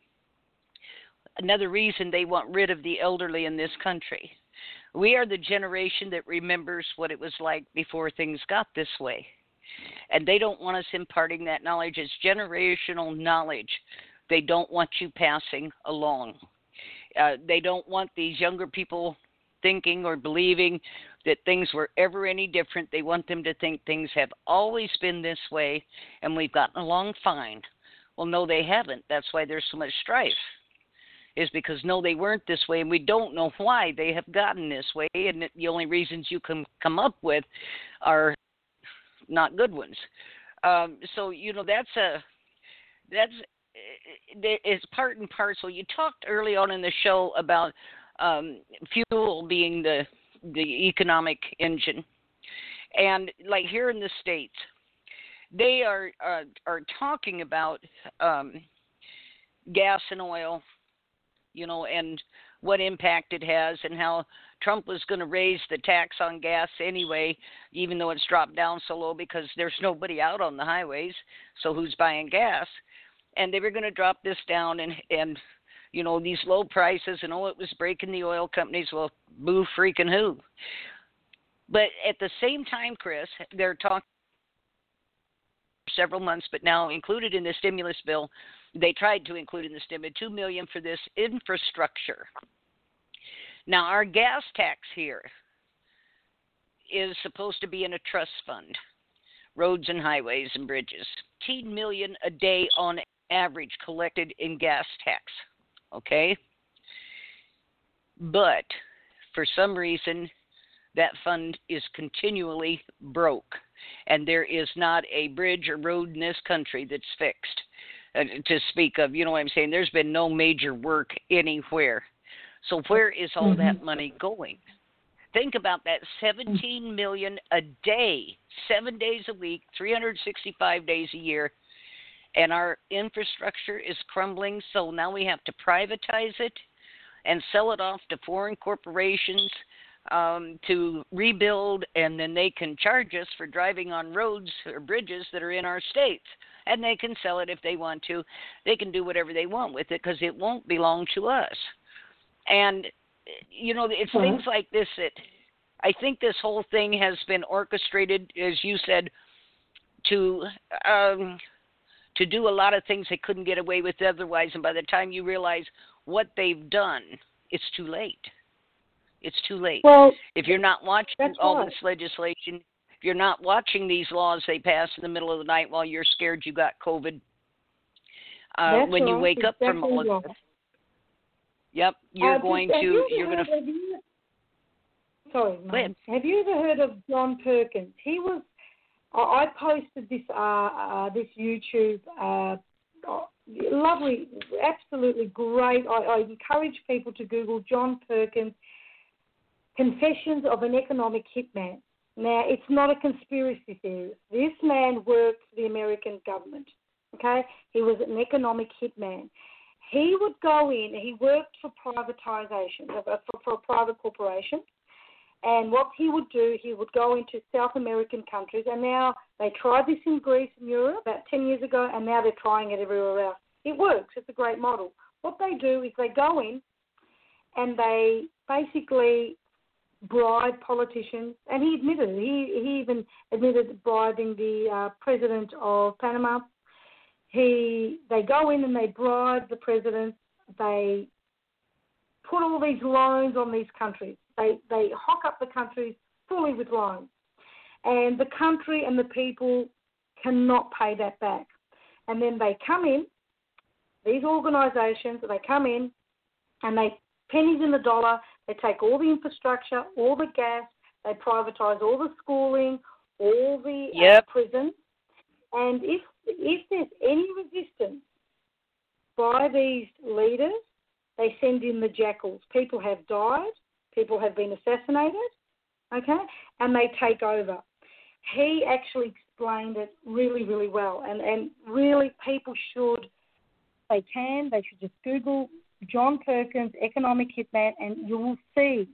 another reason they want rid of the elderly in this country, we are the generation that remembers what it was like before things got this way. And they don't want us imparting that knowledge. It's generational knowledge they don't want you passing along. Uh, they don't want these younger people thinking or believing that things were ever any different. They want them to think things have always been this way and we've gotten along fine. Well, no, they haven't. That's why there's so much strife, is because, no, they weren't this way, and we don't know why they have gotten this way, and the only reasons you can come up with are not good ones. Um, so, you know, that's a that's it's part and parcel. You talked early on in the show about um, fuel being the the economic engine, and like here in the States, they are uh, are talking about um, gas and oil, you know, and what impact it has, and how Trump was going to raise the tax on gas anyway, even though it's dropped down so low because there's nobody out on the highways, so who's buying gas? And they were going to drop this down, and, and you know, these low prices, and oh, it was breaking the oil companies. Well, boo freaking who. But at the same time, Chris, they're talking several months, but now included in the stimulus bill, they tried to include in the stimulus two million dollars for this infrastructure. Now, our gas tax here is supposed to be in a trust fund, roads and highways and bridges. fifteen million dollars a day on average collected in gas tax, okay? But for some reason, that fund is continually broke, and there is not a bridge or road in this country that's fixed, uh, to speak of. You know what I'm saying? There's been no major work anywhere. So where is all mm-hmm. that money going? Think about that, seventeen million dollars a day, seven days a week, three hundred sixty-five days a year, and our infrastructure is crumbling, so now we have to privatize it and sell it off to foreign corporations um, to rebuild, and then they can charge us for driving on roads or bridges that are in our states, and they can sell it if they want to. They can do whatever they want with it because it won't belong to us. And, you know, it's uh-huh. things like this that I think this whole thing has been orchestrated, as you said, to um, to do a lot of things they couldn't get away with otherwise. And by the time you realize what they've done, it's too late. It's too late. Well, if you're not watching all right. this legislation, if you're not watching these laws they pass in the middle of the night while you're scared you got COVID, uh, when right. you wake it's up from all of wrong. this, yep, you're uh, going just, to, you you're going to. You, sorry, Mom. Have you ever heard of John Perkins? He was, uh, I posted this, uh, uh, this YouTube, uh, lovely, absolutely great. I, I encourage people to Google John Perkins, Confessions of an Economic Hitman. Now, it's not a conspiracy theory. This man worked for the American government, okay? He was an economic hitman. He would go in, he worked for privatization, for, for a private corporation, and what he would do, he would go into South American countries, and now they tried this in Greece and Europe about ten years ago, and now they're trying it everywhere else. It works. It's a great model. What they do is they go in and they basically bribe politicians, and he admitted it. He, he even admitted bribing the uh, president of Panama. He, they go in and they bribe the president. They put all these loans on these countries. They, they hock up the countries fully with loans. And the country and the people cannot pay that back. And then they come in, these organisations, they come in and they, pennies in the dollar, they take all the infrastructure, all the gas, they privatise all the schooling, all the yep. uh, prisons. And if if there's any resistance by these leaders, they send in the jackals. People have died, people have been assassinated, okay, and they take over. He actually explained it really, really well, and, and really people should, they can, they should just Google John Perkins, economic hitman, and you will see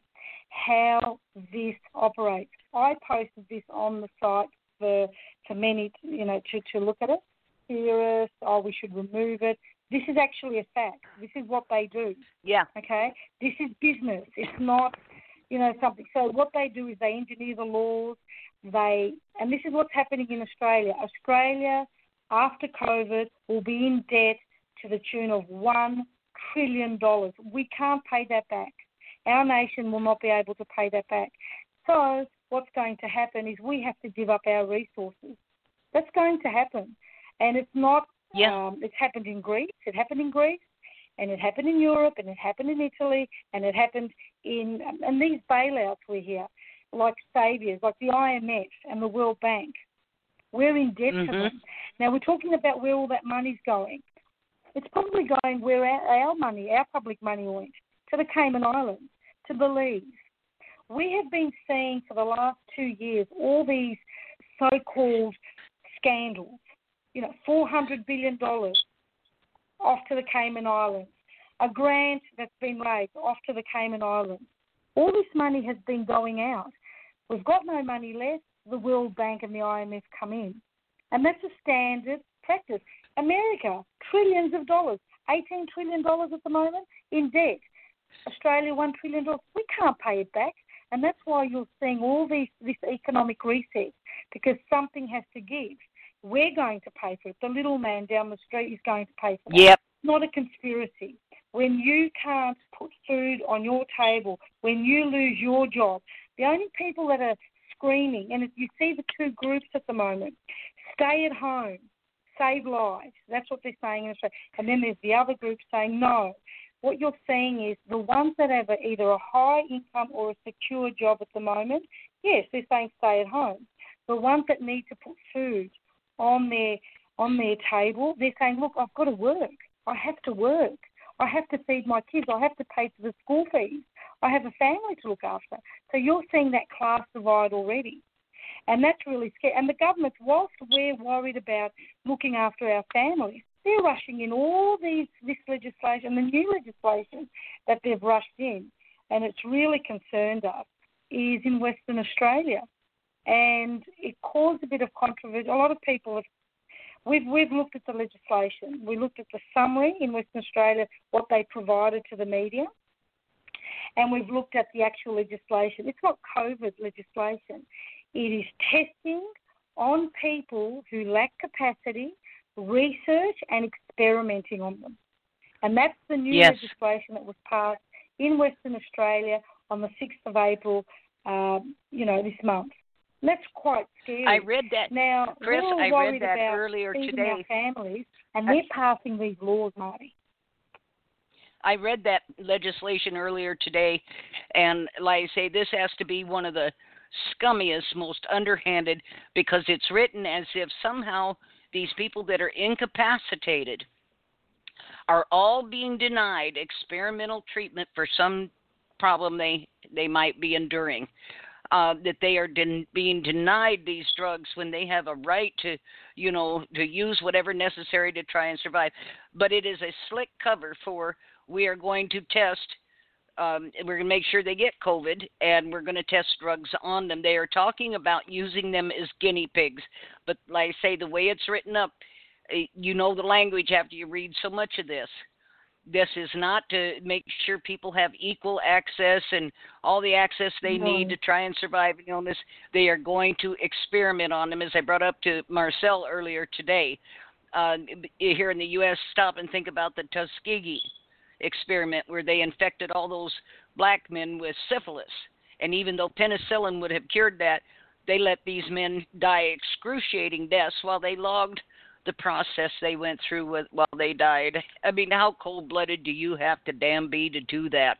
how this operates. I posted this on the site for, for many, you know, to, to look at it. Theorists, oh, we should remove it. This is actually a fact. This is what they do. Yeah. Okay? This is business. It's not, you know, something. So what they do is they engineer the laws. They, and this is what's happening in Australia. Australia, after COVID, will be in debt to the tune of one trillion dollars. We can't pay that back. Our nation will not be able to pay that back. So what's going to happen is we have to give up our resources. That's going to happen. And it's not, yeah. um, it's happened in Greece, it happened in Greece, and it happened in Europe, and it happened in Italy, and it happened in, and these bailouts we hear, like saviours, like the I M F and the World Bank, we're in debt mm-hmm. to them. Now we're talking about where all that money's going. It's probably going where our, our money, our public money went, to the Cayman Islands, to Belize. We have been seeing for the last two years all these so-called scandals. You know, four hundred billion dollars off to the Cayman Islands, a grant that's been raised off to the Cayman Islands. All this money has been going out. We've got no money left. The World Bank and the I M F come in. And that's a standard practice. America, trillions of dollars, eighteen trillion dollars at the moment in debt. Australia, one trillion dollars. We can't pay it back. And that's why you're seeing all these, this economic reset, because something has to give. We're going to pay for it. The little man down the street is going to pay for it. Yep. It's not a conspiracy. When you can't put food on your table, when you lose your job, the only people that are screaming, and you see the two groups at the moment, stay at home, save lives. That's what they're saying in Australia. And then there's the other group saying no. What you're seeing is the ones that have either a high income or a secure job at the moment, yes, they're saying stay at home. The ones that need to put food on their on their table, they're saying, look, I've got to work. I have to work. I have to feed my kids. I have to pay for the school fees. I have a family to look after. So you're seeing that class divide already. And that's really scary. And the government, whilst we're worried about looking after our families, they're rushing in all these this legislation, the new legislation that they've rushed in, and it's really concerned us, is in Western Australia. And it caused a bit of controversy. A lot of people have, we've, we've looked at the legislation. We looked at the summary in Western Australia, what they provided to the media, and we've looked at the actual legislation. It's not COVID legislation. It is testing on people who lack capacity, research and experimenting on them. And that's the new yes. legislation that was passed in Western Australia on the sixth of April, um, you know, this month. And that's quite scary. I read that. Now, Chris, we're all I worried read that about earlier feeding today. our families, and they're passing these laws, Marty. I read that legislation earlier today, and like I say, this has to be one of the scummiest, most underhanded, because it's written as if somehow these people that are incapacitated are all being denied experimental treatment for some problem they, they might be enduring. Uh, that they are den- being denied these drugs when they have a right to, you know, to use whatever necessary to try and survive. But it is a slick cover for we are going to test, um, we're going to make sure they get COVID, and we're going to test drugs on them. They are talking about using them as guinea pigs. But like I say, the way it's written up, Uh, You know the language after you read so much of this. This is not to make sure people have equal access and all the access they No. need to try and survive an illness. They are going to experiment on them, as I brought up to Marcel earlier today. Uh, here in the U S, stop and think about the Tuskegee experiment where they infected all those black men with syphilis. And even though penicillin would have cured that, they let these men die excruciating deaths while they logged the process they went through with, while they died. I mean, how cold-blooded do you have to damn be to do that?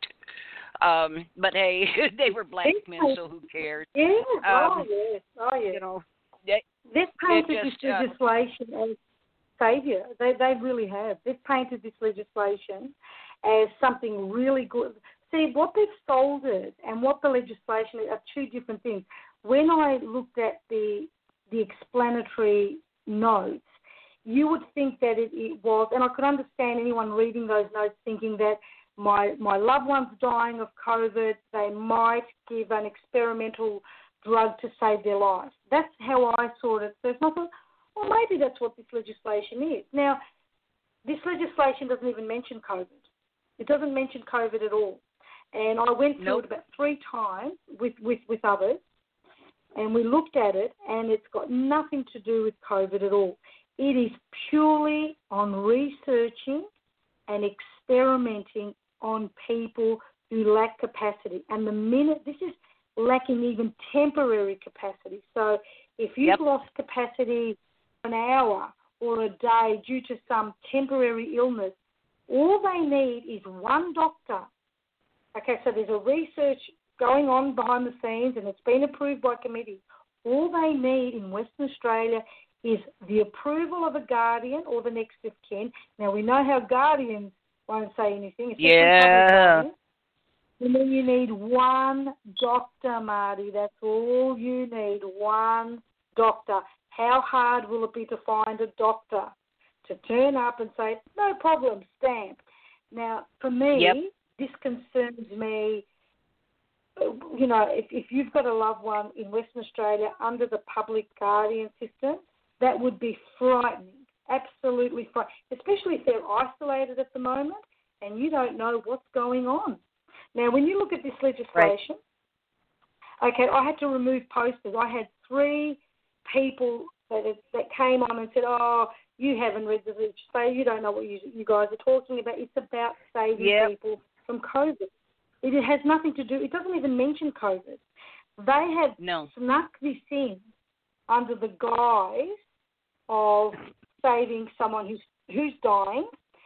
Um, but hey, they were black men, so who cares? Yes, Um, oh yes, oh yes. You know, they, They've painted just, this uh, legislation as saviour. They they really have. They've painted this legislation as something really good. See, what they've sold it and what the legislation is are two different things. When I looked at the the explanatory notes, you would think that it, it was, and I could understand anyone reading those notes thinking that my my loved one's dying of COVID, they might give an experimental drug to save their life. That's how I saw it at first. And I thought, well, maybe that's what this legislation is. Now, this legislation doesn't even mention COVID. It doesn't mention COVID at all. And I went through Nope. it about three times with, with, with others, and we looked at it, and it's got nothing to do with COVID at all. It is purely on researching and experimenting on people who lack capacity. And the minute, this is lacking even temporary capacity. So if you've Yep. lost capacity an hour or a day due to some temporary illness, all they need is one doctor. Okay, so there's a research going on behind the scenes, and it's been approved by committees. All they need in Western Australia is the approval of a guardian or the next of kin. Now, we know how guardians won't say anything. especially Yeah. public guardians. And then you need one doctor, Marty. That's all you need, one doctor. How hard will it be to find a doctor to turn up and say, no problem, stamp? Now, for me, Yep. this concerns me. You know, if, if you've got a loved one in Western Australia under the public guardian system, that would be frightening, absolutely frightening, especially if they're isolated at the moment and you don't know what's going on. Now, when you look at this legislation, right. okay, I had to remove posters. I had three people that that came on and said, oh, you haven't read the legislation, you don't know what you, you guys are talking about. It's about saving Yep. people from COVID. It has nothing to do, it doesn't even mention COVID. They have No. snuck this in under the guise of saving someone who's who's dying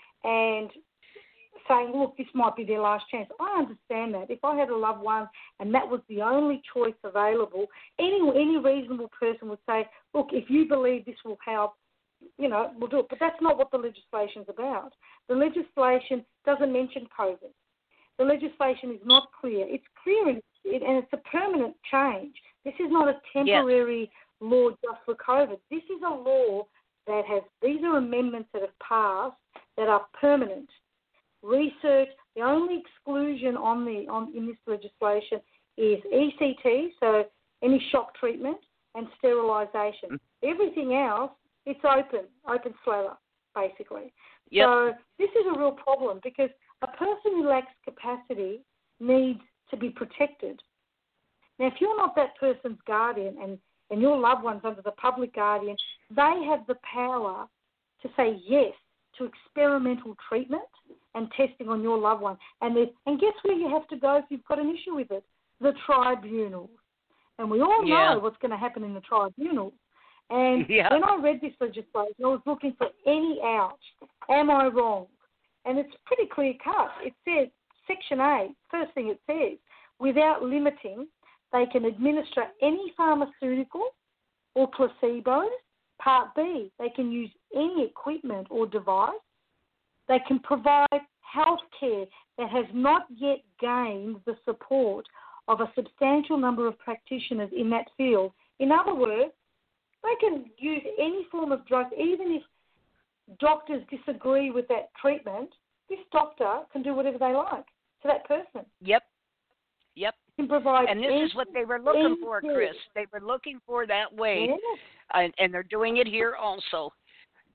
and saying, look, this might be their last chance. I understand that. If I had a loved one and that was the only choice available, any any reasonable person would say, look, if you believe this will help, you know, we'll do it. But that's not what the legislation's about. The legislation doesn't mention COVID. The legislation is not clear. It's clear and it's a permanent change. This is not a temporary yes. law just for COVID. This is a law that has, these are amendments that have passed that are permanent. Research, the only exclusion on the on in this legislation is E C T, so any shock treatment, and sterilisation. Mm. Everything else, it's open, open slather, basically. Yep. So this is a real problem because a person who lacks capacity needs to be protected. Now, if you're not that person's guardian and, and your loved one's under the public guardian, they have the power to say yes to experimental treatment and testing on your loved one. And and guess where you have to go if you've got an issue with it? The tribunals. And we all yeah. know what's going to happen in the tribunals. And yeah. when I read this legislation, I was looking for any out. Am I wrong? And it's pretty clear cut. It says, Section A, first thing it says, without limiting, they can administer any pharmaceutical or placebos. Part B, they can use any equipment or device. They can provide health care that has not yet gained the support of a substantial number of practitioners in that field. In other words, they can use any form of drug, even if doctors disagree with that treatment. This doctor can do whatever they like to that person. Yep. Yep. Can provide and this any, is what they were looking for, Chris. They were looking for that way, yeah. and, and they're doing it here also.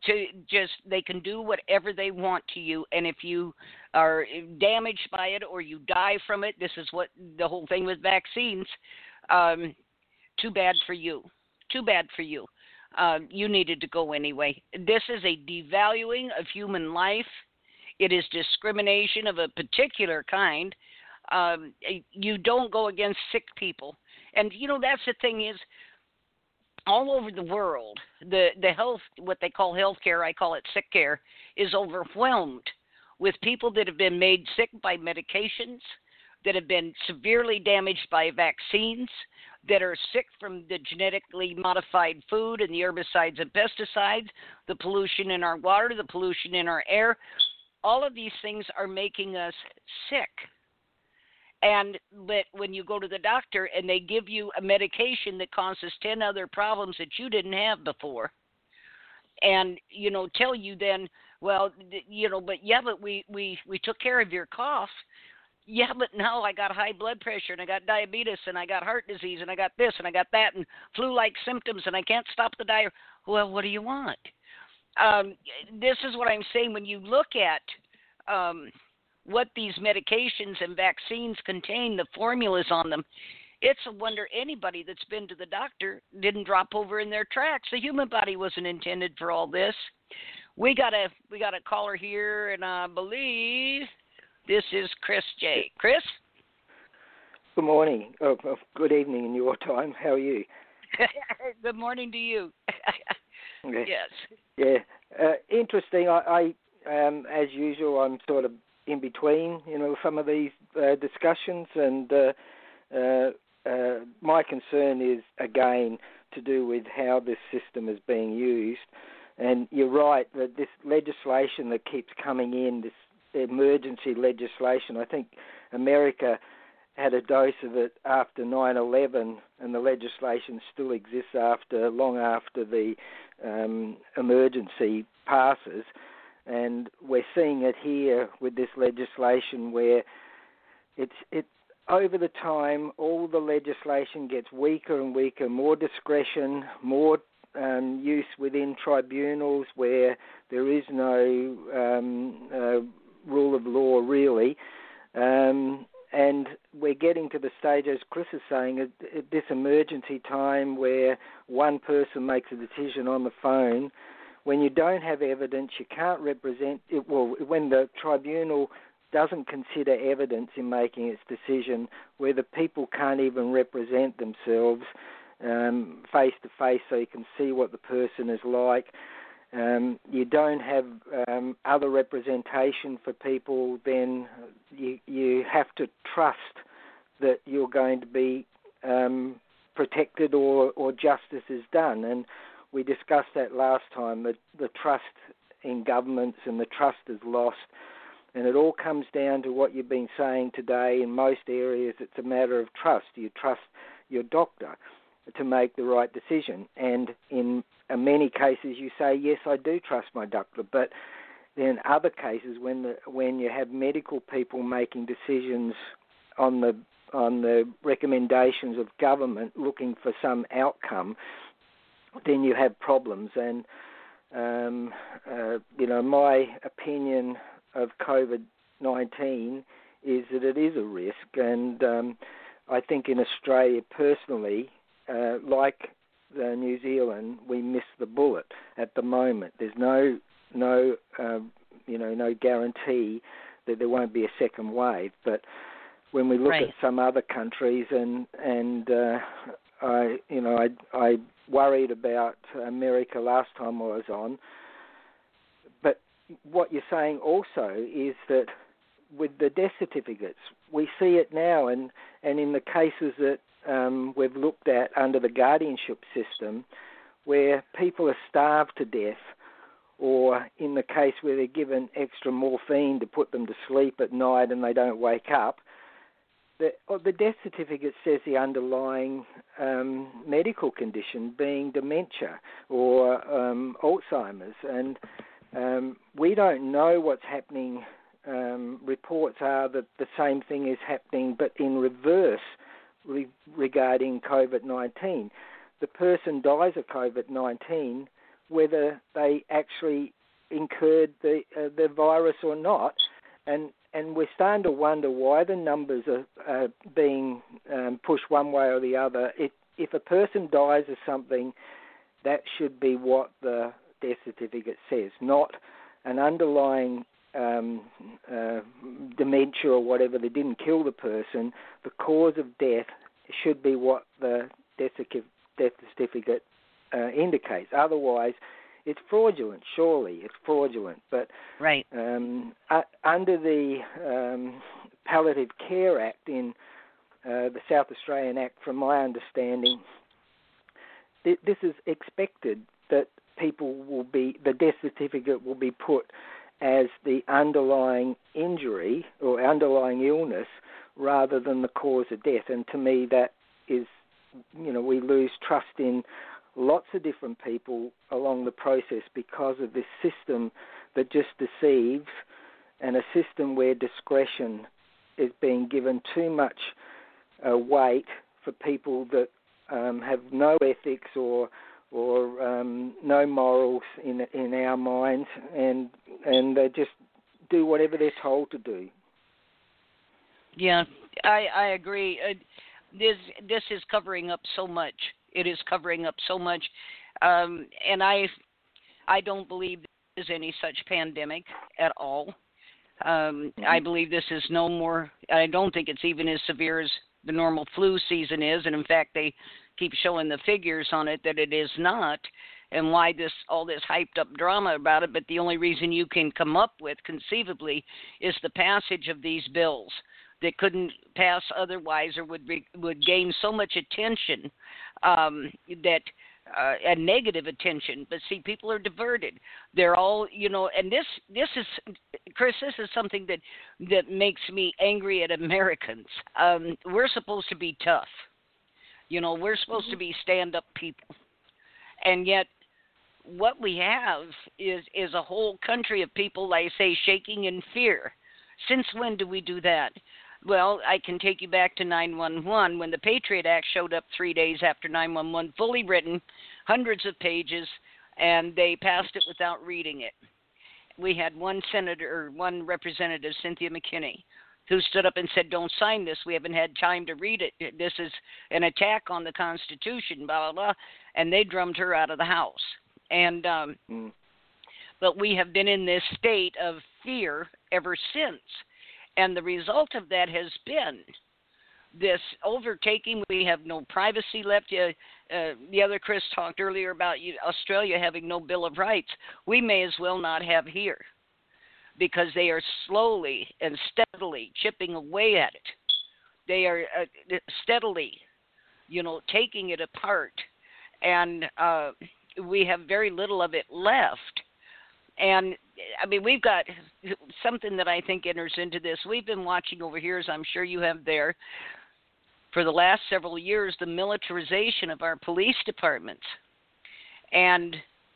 to just, they can do whatever they want to you. And if you are damaged by it or you die from it, this is what the whole thing with vaccines, um, too bad for you. Too bad for you. Um, you needed to go anyway. This is a devaluing of human life. It is discrimination of a particular kind. Um, you don't go against sick people. And, you know, that's the thing is, all over the world, the, the health, what they call health care, I call it sick care, is overwhelmed with people that have been made sick by medications, that have been severely damaged by vaccines, that are sick from the genetically modified food and the herbicides and pesticides, the pollution in our water, the pollution in our air. All of these things are making us sick. And but when you go to the doctor and they give you a medication that causes ten other problems that you didn't have before, and, you know, tell you then, well, you know, but yeah, but we, we, we took care of your cough. Yeah, but now I got high blood pressure and I got diabetes and I got heart disease and I got this and I got that and flu-like symptoms and I can't stop the diarrhea. Well, what do you want? Um, this is what I'm saying. When you look at um, what these medications and vaccines contain, the formulas on them, it's a wonder anybody that's been to the doctor didn't drop over in their tracks. The human body wasn't intended for all this. We got a we got a caller here, and I believe this is Chris J. Chris? Good morning. Oh, good evening in your time. How are you? Good morning to you. Okay. Yes. Yeah. Uh, interesting. I, I um, as usual, I'm sort of in between, you know, some of these uh, discussions, and uh, uh, uh, my concern is, again, to do with how this system is being used. And you're right that this legislation that keeps coming in, this emergency legislation, I think America had a dose of it after nine eleven, and the legislation still exists after, long after the um, emergency passes. And we're seeing it here with this legislation where it's it over the time, all the legislation gets weaker and weaker, more discretion, more um, use within tribunals where there is no um, uh, rule of law really. Um, and we're getting to the stage, as Chris is saying, at, at this emergency time where one person makes a decision on the phone. When you don't have evidence, you can't represent it. Well, when the tribunal doesn't consider evidence in making its decision, where the people can't even represent themselves um, face to face so you can see what the person is like. Um, you don't have um, other representation for people, then you, you have to trust that you're going to be um, protected or, or justice is done. And we discussed that last time, that the trust in governments and the trust is lost. And it all comes down to what you've been saying today. In most areas, it's a matter of trust. You trust your doctor to make the right decision. And in many cases, you say, yes, I do trust my doctor. But then other cases, when the, when you have medical people making decisions on the on the recommendations of government looking for some outcome, then you have problems. And, um, uh, you know, my opinion of COVID nineteen is that it is a risk. And um, I think in Australia personally, uh, like the New Zealand, we miss the bullet at the moment. There's no, no, uh, you know, no guarantee that there won't be a second wave. But when we look right. at some other countries, and and uh, I, you know, I, I worried about America last time I was on. But what you're saying also is that with the death certificates, we see it now, and, and in the cases that um, we've looked at under the guardianship system, where people are starved to death, or in the case where they're given extra morphine to put them to sleep at night and they don't wake up, the, the death certificate says the underlying um, medical condition being dementia or um, Alzheimer's, and um, we don't know what's happening. Um, reports are that the same thing is happening, but in reverse re- regarding COVID nineteen. The person dies of COVID nineteen whether they actually incurred the uh, the virus or not, and and we're starting to wonder why the numbers are, are being um, pushed one way or the other. It, if a person dies of something, that should be what the death certificate says, not an underlying um, uh, dementia or whatever that didn't kill the person. The cause of death should be what the death, death certificate uh, indicates. Otherwise, it's fraudulent. Surely, it's fraudulent. But right. um, uh, under the um, Palliative Care Act in uh, the South Australian Act, from my understanding, th- this is expected that people will be, the death certificate will be put as the underlying injury or underlying illness rather than the cause of death. And to me, that is, you know, we lose trust in lots of different people along the process because of this system that just deceives, and a system where discretion is being given too much uh, weight for people that um, have no ethics or or um, no morals in in our minds, and and they just do whatever they're told to do. Yeah, I I agree. Uh, this this is covering up so much. It is covering up so much, um, and I I don't believe there's any such pandemic at all. Um, I believe this is no more. I don't think it's even as severe as the normal flu season is, and in fact, they keep showing the figures on it that it is not, and why this all this hyped up drama about it. But the only reason you can come up with conceivably is the passage of these bills that couldn't pass otherwise, or would re, would gain so much attention um, that uh, a negative attention. But see, people are diverted. They're all, you know, and this this is, Chris, this is something that that makes me angry at Americans. Um, we're supposed to be tough. You know, we're supposed to be stand-up people. And yet what we have is, is a whole country of people, like I say, shaking in fear. Since when do we do that? Well, I can take you back to nine one one, when the Patriot Act showed up three days after nine one one, fully written, hundreds of pages, and they passed it without reading it. We had one senator, or one representative, Cynthia McKinney, who stood up and said, don't sign this. We haven't had time to read it. This is an attack on the Constitution, blah, blah, blah. And they drummed her out of the House. And um, mm. But we have been in this state of fear ever since. And the result of that has been this overtaking. We have no privacy left. Uh, uh, the other Chris talked earlier about Australia having no Bill of Rights. We may as well not have here, because they are slowly and steadily chipping away at it. They are uh, steadily, you know, taking it apart, and uh, we have very little of it left. And, I mean, we've got something that I think enters into this. We've been watching over here, as I'm sure you have there, for the last several years, the militarization of our police departments. And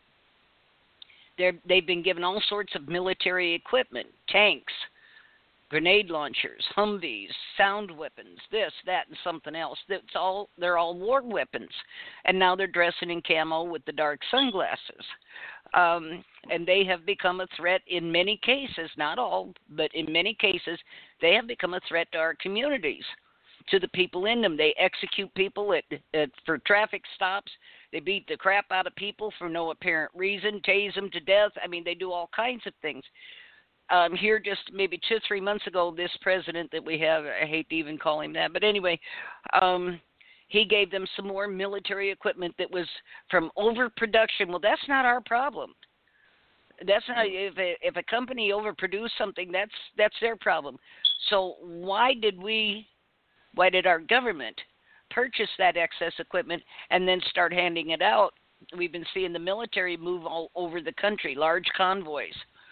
They're, they've been given all sorts of military equipment, tanks, grenade launchers, Humvees, sound weapons, this, that, and something else. That's all. They're all war weapons. And now they're dressing in camo with the dark sunglasses. Um, and they have become a threat in many cases, not all, but in many cases, they have become a threat to our communities, to the people in them. They execute people at, at for traffic stops. They beat the crap out of people for no apparent reason, tase them to death. I mean, they do all kinds of things. Um, here just maybe two, three months ago, this president that we have, I hate to even call him that, but anyway, um, he gave them some more military equipment that was from overproduction. Well, that's not our problem. That's not, if a, if a company overproduced something, that's that's their problem. So why did we, why did our government purchase that excess equipment and then start handing it out? We've been seeing the military move all over the country, large convoys.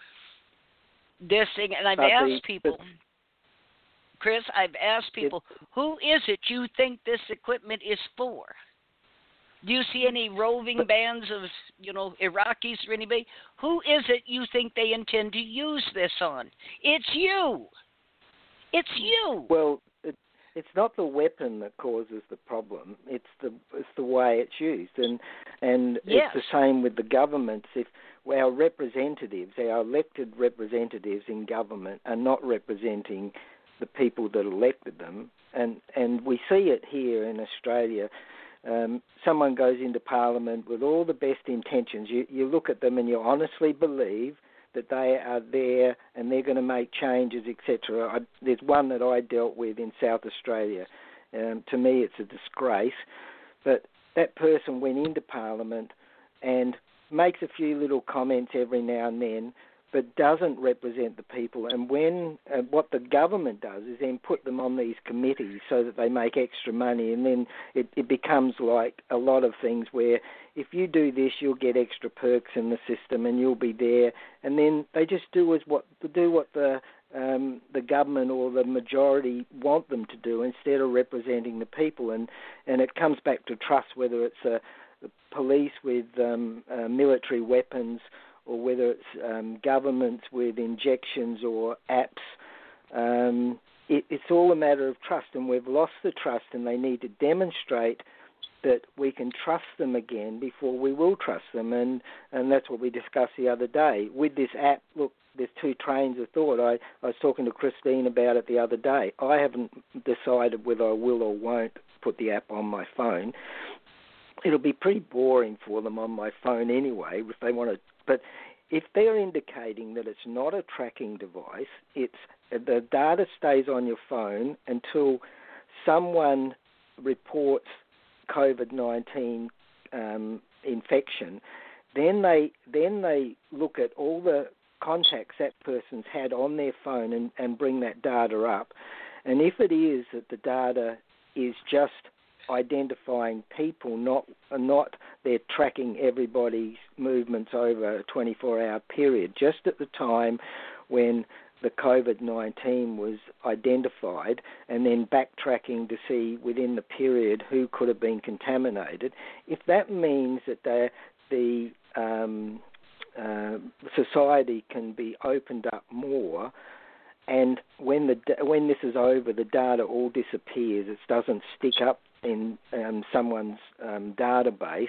This thing, and I've asked people, Chris, I've asked people, who is it you think this equipment is for? Do you see any roving bands of, you know, Iraqis or anybody? Who is it you think they intend to use this on? It's you. It's you. Well, it's not the weapon that causes the problem. It's the it's the way it's used, and and yes. it's the same with the governments. If our representatives, our elected representatives in government, are not representing the people that elected them, and and we see it here in Australia. Um, someone goes into Parliament with all the best intentions. You you look at them and you honestly believe that they are there and they're going to make changes, et cetera. There's one that I dealt with in South Australia. Um, to me, it's a disgrace. But that person went into Parliament and makes a few little comments every now and then, but doesn't represent the people. And when uh, what the government does is then put them on these committees so that they make extra money, and then it, it becomes like a lot of things where if you do this, you'll get extra perks in the system, and you'll be there. And then they just do as what do what the um, the government or the majority want them to do instead of representing the people. And and it comes back to trust, whether it's a, a police with um, uh, military weapons, or whether it's um, governments with injections or apps. Um, it, it's all a matter of trust, and we've lost the trust, and they need to demonstrate that we can trust them again before we will trust them, and, and that's what we discussed the other day. With this app, look, there's two trains of thought. I, I was talking to Christine about it the other day. I haven't decided whether I will or won't put the app on my phone. It'll be pretty boring for them on my phone anyway if they want to. But if they're indicating that it's not a tracking device, it's the data stays on your phone until someone reports COVID nineteen um, infection, then they then they look at all the contacts that person's had on their phone and, and bring that data up. And if it is that the data is just identifying people, not not they're tracking everybody's movements over a twenty-four hour period, just at the time when the COVID nineteen was identified, and then backtracking to see within the period who could have been contaminated. If that means that the, the um, uh, society can be opened up more, and when the when this is over, the data all disappears, it doesn't stick up in um, someone's um, database,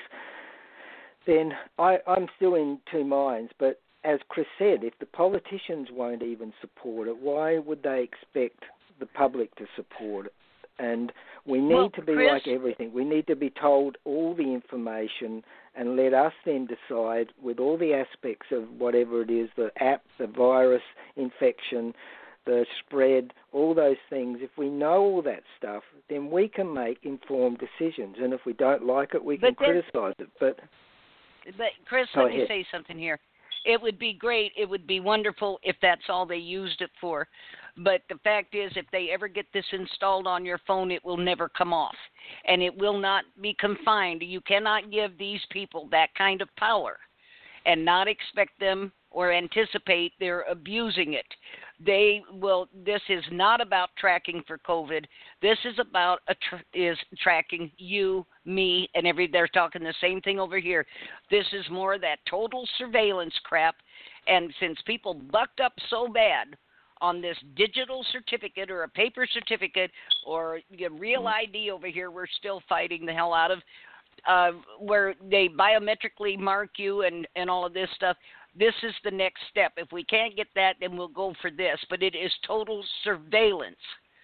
then I, I'm still in two minds. But as Chris said, if the politicians won't even support it, why would they expect the public to support it? And we need well, to be Chris, like everything. We need to be told all the information and let us then decide with all the aspects of whatever it is, the app, the virus infection, the spread, all those things. If we know all that stuff, then we can make informed decisions. And if we don't like it, we but can then, criticise it. But, but Chris, let me say something here. It would be great, it would be wonderful if that's all they used it for. But the fact is, if they ever get this installed on your phone, it will never come off. And it will not be confined. You cannot give these people that kind of power and not expect them or anticipate they're abusing it. They will. This is not about tracking for COVID. This is about a tr- is tracking you, me, and every. They're talking the same thing over here. This is more of that total surveillance crap. And since people bucked up so bad on this digital certificate or a paper certificate or a real I D over here, we're still fighting the hell out of, uh, where they biometrically mark you and, and all of this stuff. This is the next step. If we can't get that, then we'll go for this. But it is total surveillance.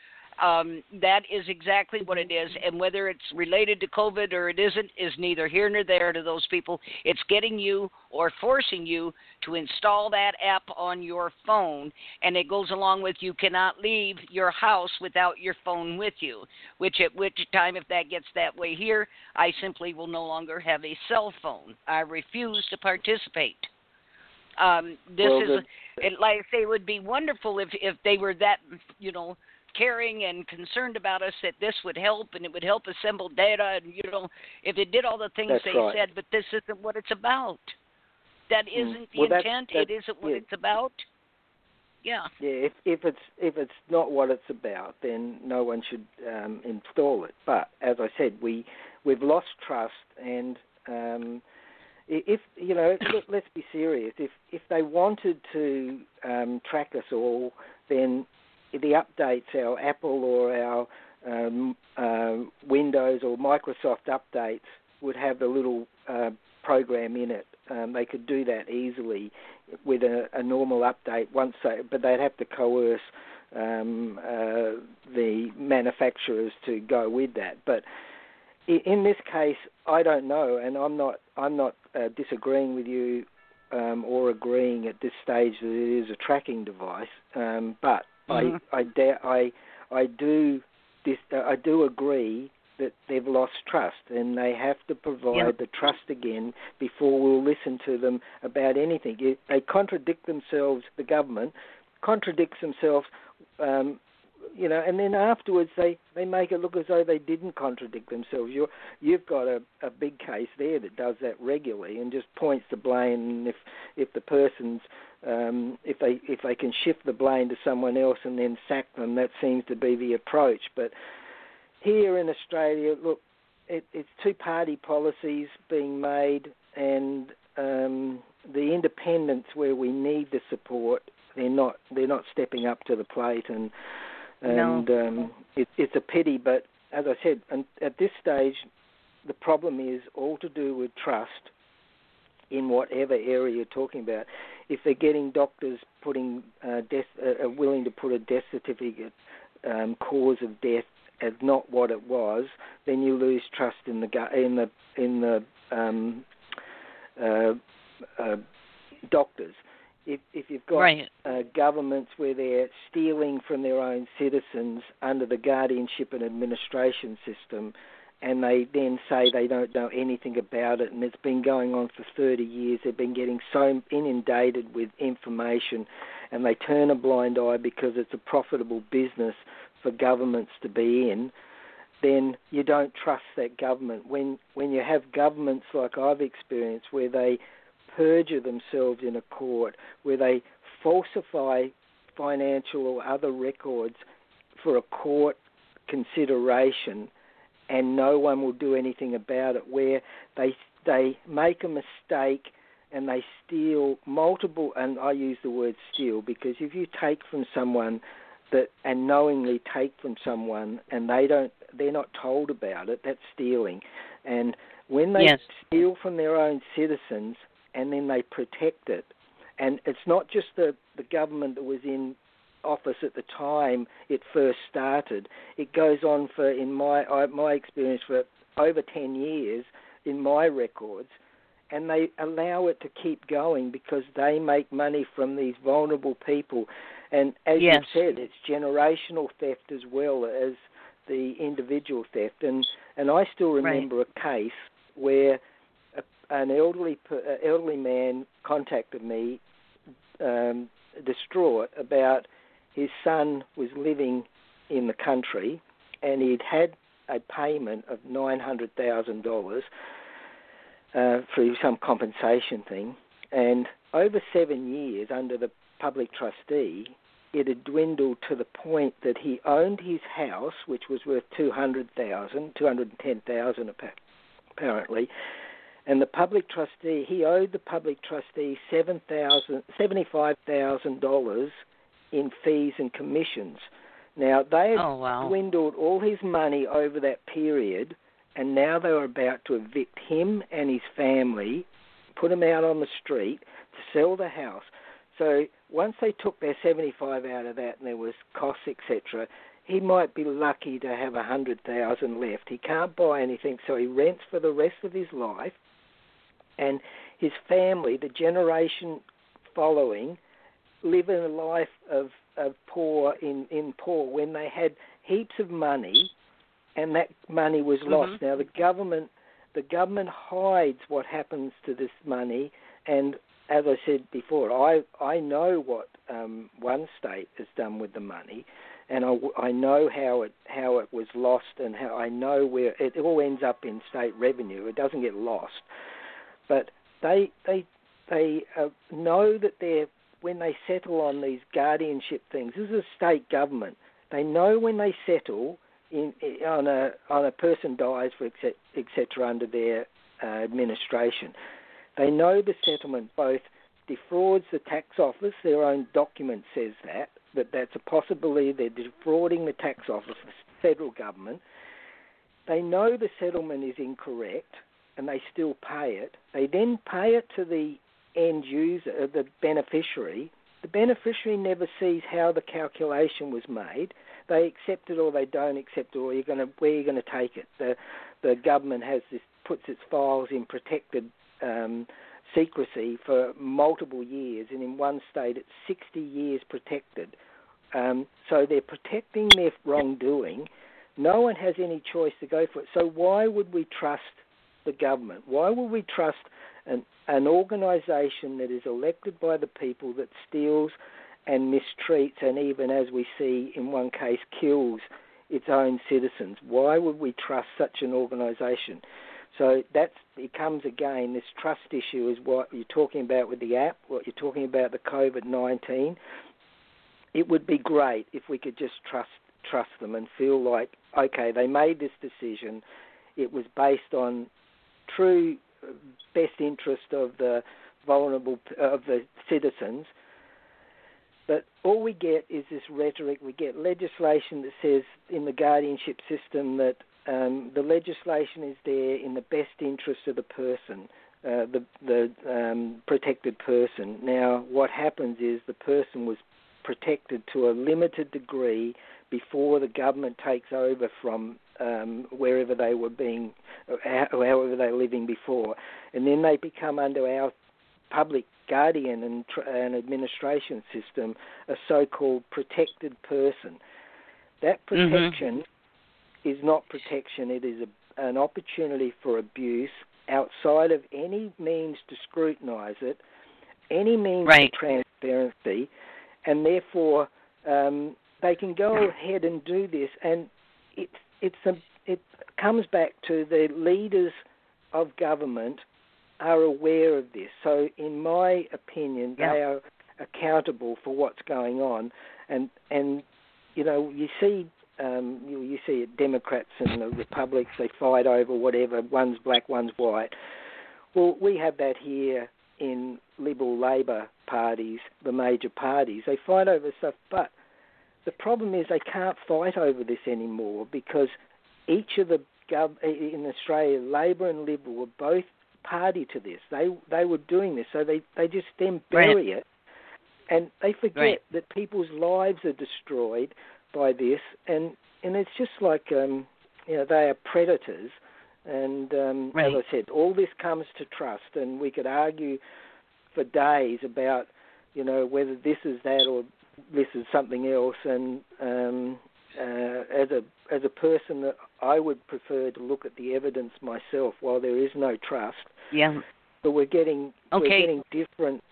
Um, that is exactly what it is. And whether it's related to COVID or it isn't is neither here nor there to those people. It's getting you or forcing you to install that app on your phone. And it goes along with you cannot leave your house without your phone with you, which at which time, if that gets that way here, I simply will no longer have a cell phone. I refuse to participate. Um, this well, is, the, it, like I say, it would be wonderful if, if they were that, you know, caring and concerned about us, that this would help and it would help assemble data and, you know, if it did all the things they right. said, but this isn't what it's about. That isn't mm. the well, intent. That, that, it isn't what yeah. it's about. Yeah. Yeah, if, if it's if it's not what it's about, then no one should um, install it. But as I said, we we've lost trust, and um, if you know, let, let's be serious. If if they wanted to um, track us all, then the updates, our Apple or our um, uh, Windows or Microsoft updates would have a little uh, program in it. Um, they could do that easily with a, a normal update once they, but they'd have to coerce um, uh, the manufacturers to go with that. But in this case, I don't know, and I'm not I'm not uh, disagreeing with you um, or agreeing at this stage that it is a tracking device. Um, but mm-hmm. I I, da- I I do this uh, I do agree that they've lost trust, and they have to provide yep. the trust again before we'll listen to them about anything. It, they contradict themselves. The government contradicts themselves. Um, You know, and then afterwards they, they make it look as though they didn't contradict themselves. You're, you've got a, a big case there that does that regularly and just points the blame. And if if the person's um, if they if they can shift the blame to someone else and then sack them, that seems to be the approach. But here in Australia, look, it, it's two-party policies being made, and um, the independents where we need the support, they're not they're not stepping up to the plate. And And no. um, it, it's a pity, but as I said, at this stage, the problem is all to do with trust in whatever area you're talking about. If they're getting doctors putting uh, death, uh, willing to put a death certificate, um, cause of death as not what it was, then you lose trust in the in the in the um, uh, uh, doctors. If, if you've got right. uh, governments where they're stealing from their own citizens under the guardianship and administration system, and they then say they don't know anything about it, and it's been going on for thirty years, they've been getting so inundated with information, and they turn a blind eye because it's a profitable business for governments to be in, then you don't trust that government. When when you have governments like I've experienced where they perjure themselves in a court, where they falsify financial or other records for a court consideration, and no one will do anything about it, where they they make a mistake and they steal multiple, and I use the word steal because if you take from someone that and knowingly take from someone and they don't, they're not told about it, that's stealing. And when they yes. steal from their own citizens, and then they protect it. And it's not just the, the government that was in office at the time it first started. It goes on for, in my my experience, for over ten years in my records, and they allow it to keep going because they make money from these vulnerable people. And as yes. you said, it's generational theft as well as the individual theft. And, and I still remember right. a case where an elderly elderly man contacted me, um, distraught about his son was living in the country, and he'd had a payment of nine hundred thousand dollars uh, through some compensation thing, and over seven years under the public trustee, it had dwindled to the point that he owned his house, which was worth two hundred thousand dollars, two hundred ten thousand dollars apparently. And the public trustee, he owed the public trustee seventy-five thousand dollars in fees and commissions. Now, they had oh, wow. dwindled all his money over that period, and now they were about to evict him and his family, put him out on the street to sell the house. So once they took their seventy-five out of that and there was costs, et cetera, he might be lucky to have one hundred thousand dollars left. He can't buy anything, so he rents for the rest of his life. And his family, the generation following, live in a life of, of poor in, in poor when they had heaps of money, and that money was lost. Mm-hmm. Now the government, the government hides what happens to this money, and as I said before, I I know what um, one state has done with the money, and I, I know how it how it was lost, and how I know where it, it all ends up in state revenue. It doesn't get lost. But they they they uh, know that they're when they settle on these guardianship things. This is a state government. They know when they settle in, in on a on a person dies for et cetera under their uh, administration. They know the settlement both defrauds the tax office. Their own document says that, that that's a possibility. They're defrauding the tax office, the federal government. They know the settlement is incorrect, and they still pay it. They then pay it to the end user, the beneficiary. The beneficiary never sees how the calculation was made. They accept it or they don't accept it, or you're going to, where you're going to take it. The the government has this, puts its files in protected um, secrecy for multiple years, and in one state it's sixty years protected. Um, so they're protecting their wrongdoing. No one has any choice to go for it. So why would we trust the government? Why would we trust an, an organisation that is elected by the people that steals and mistreats, and even, as we see in one case, kills its own citizens? Why would we trust such an organisation? So that's, it comes again, this trust issue is what you're talking about with the app, what you're talking about the COVID nineteen. It would be great if we could just trust trust them and feel like, okay, they made this decision. It was based on true best interest of the vulnerable, of the citizens. But all we get is this rhetoric. We get legislation that says in the guardianship system that um, the legislation is there in the best interest of the person, uh, the, the um, protected person. Now, what happens is the person was protected to a limited degree before the government takes over from um, wherever they were being, however they were living before. And then they become under our public guardian and, and administration system a so-called protected person. That protection mm-hmm. is not protection. It is a, an opportunity for abuse outside of any means to scrutinise it, any means right. of transparency, and therefore um, they can go ahead and do this. And it, it's a, it comes back to the leaders of government are aware of this. So in my opinion, yeah. they are accountable for what's going on. And, and you know, you see um, you, you see it, Democrats and the Republicans, they fight over whatever, one's black, one's white. Well, we have that here in Liberal Labor parties, the major parties. They fight over stuff, but the problem is they can't fight over this anymore because each of the, gov- in Australia, Labor and Liberal were both party to this. They they were doing this, so they, they just then bury right. it, and they forget right. that people's lives are destroyed by this, and, and it's just like, um, you know, they are predators, and um, right. as I said, all this comes to trust, and we could argue for days about, you know, whether this is that or this is something else, and um, uh, as a as a person that I would prefer to look at the evidence myself while there is no trust. Yeah. But we're getting okay. we're getting different.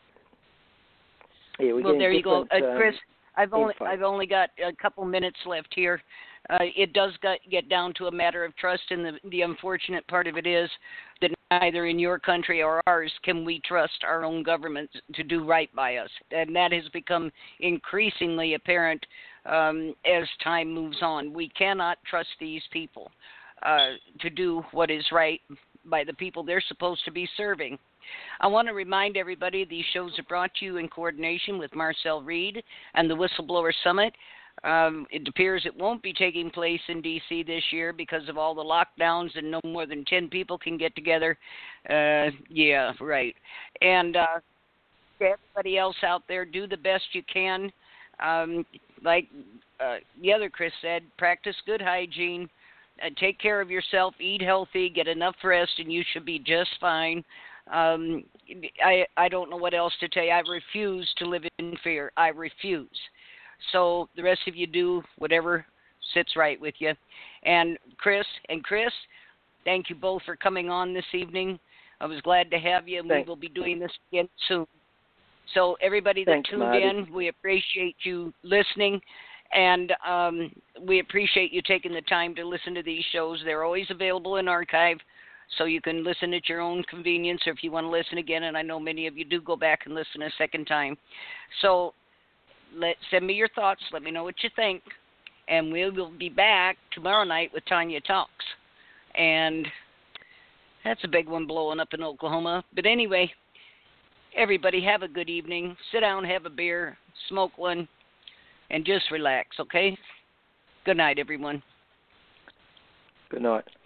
Yeah, we're well, there you go, uh, Chris. Um, I've only info. I've only got a couple minutes left here. Uh, it does get, get down to a matter of trust, and the the unfortunate part of it is that neither in your country or ours can we trust our own government to do right by us, and that has become increasingly apparent um, as time moves on. We cannot trust these people uh, to do what is right by the people they're supposed to be serving. I want to remind everybody these shows are brought to you in coordination with Marcel Reed and the Whistleblower Summit. Um, it appears it won't be taking place in D C this year because of all the lockdowns and no more than ten people can get together. Uh, yeah, right. And uh, everybody else out there, do the best you can. Um, like uh, the other Chris said, practice good hygiene. Uh, take care of yourself, eat healthy, get enough rest, and you should be just fine. Um, I I don't know what else to tell you. I refuse to live in fear. I refuse. So the rest of you do whatever sits right with you. And Chris and Chris, thank you both for coming on this evening. I was glad to have you, and Thanks. We will be doing this again soon. So everybody that Thanks, tuned Marty. in, we appreciate you listening, and um, we appreciate you taking the time to listen to these shows. They're always available in archive, so you can listen at your own convenience, or if you want to listen again, and I know many of you do go back and listen a second time. So let send me your thoughts. Let me know what you think, and we will be back tomorrow night with Tanya Talks. And that's a big one blowing up in Oklahoma. But anyway, everybody have a good evening. Sit down, have a beer, smoke one, and just relax, okay? Good night, everyone. Good night.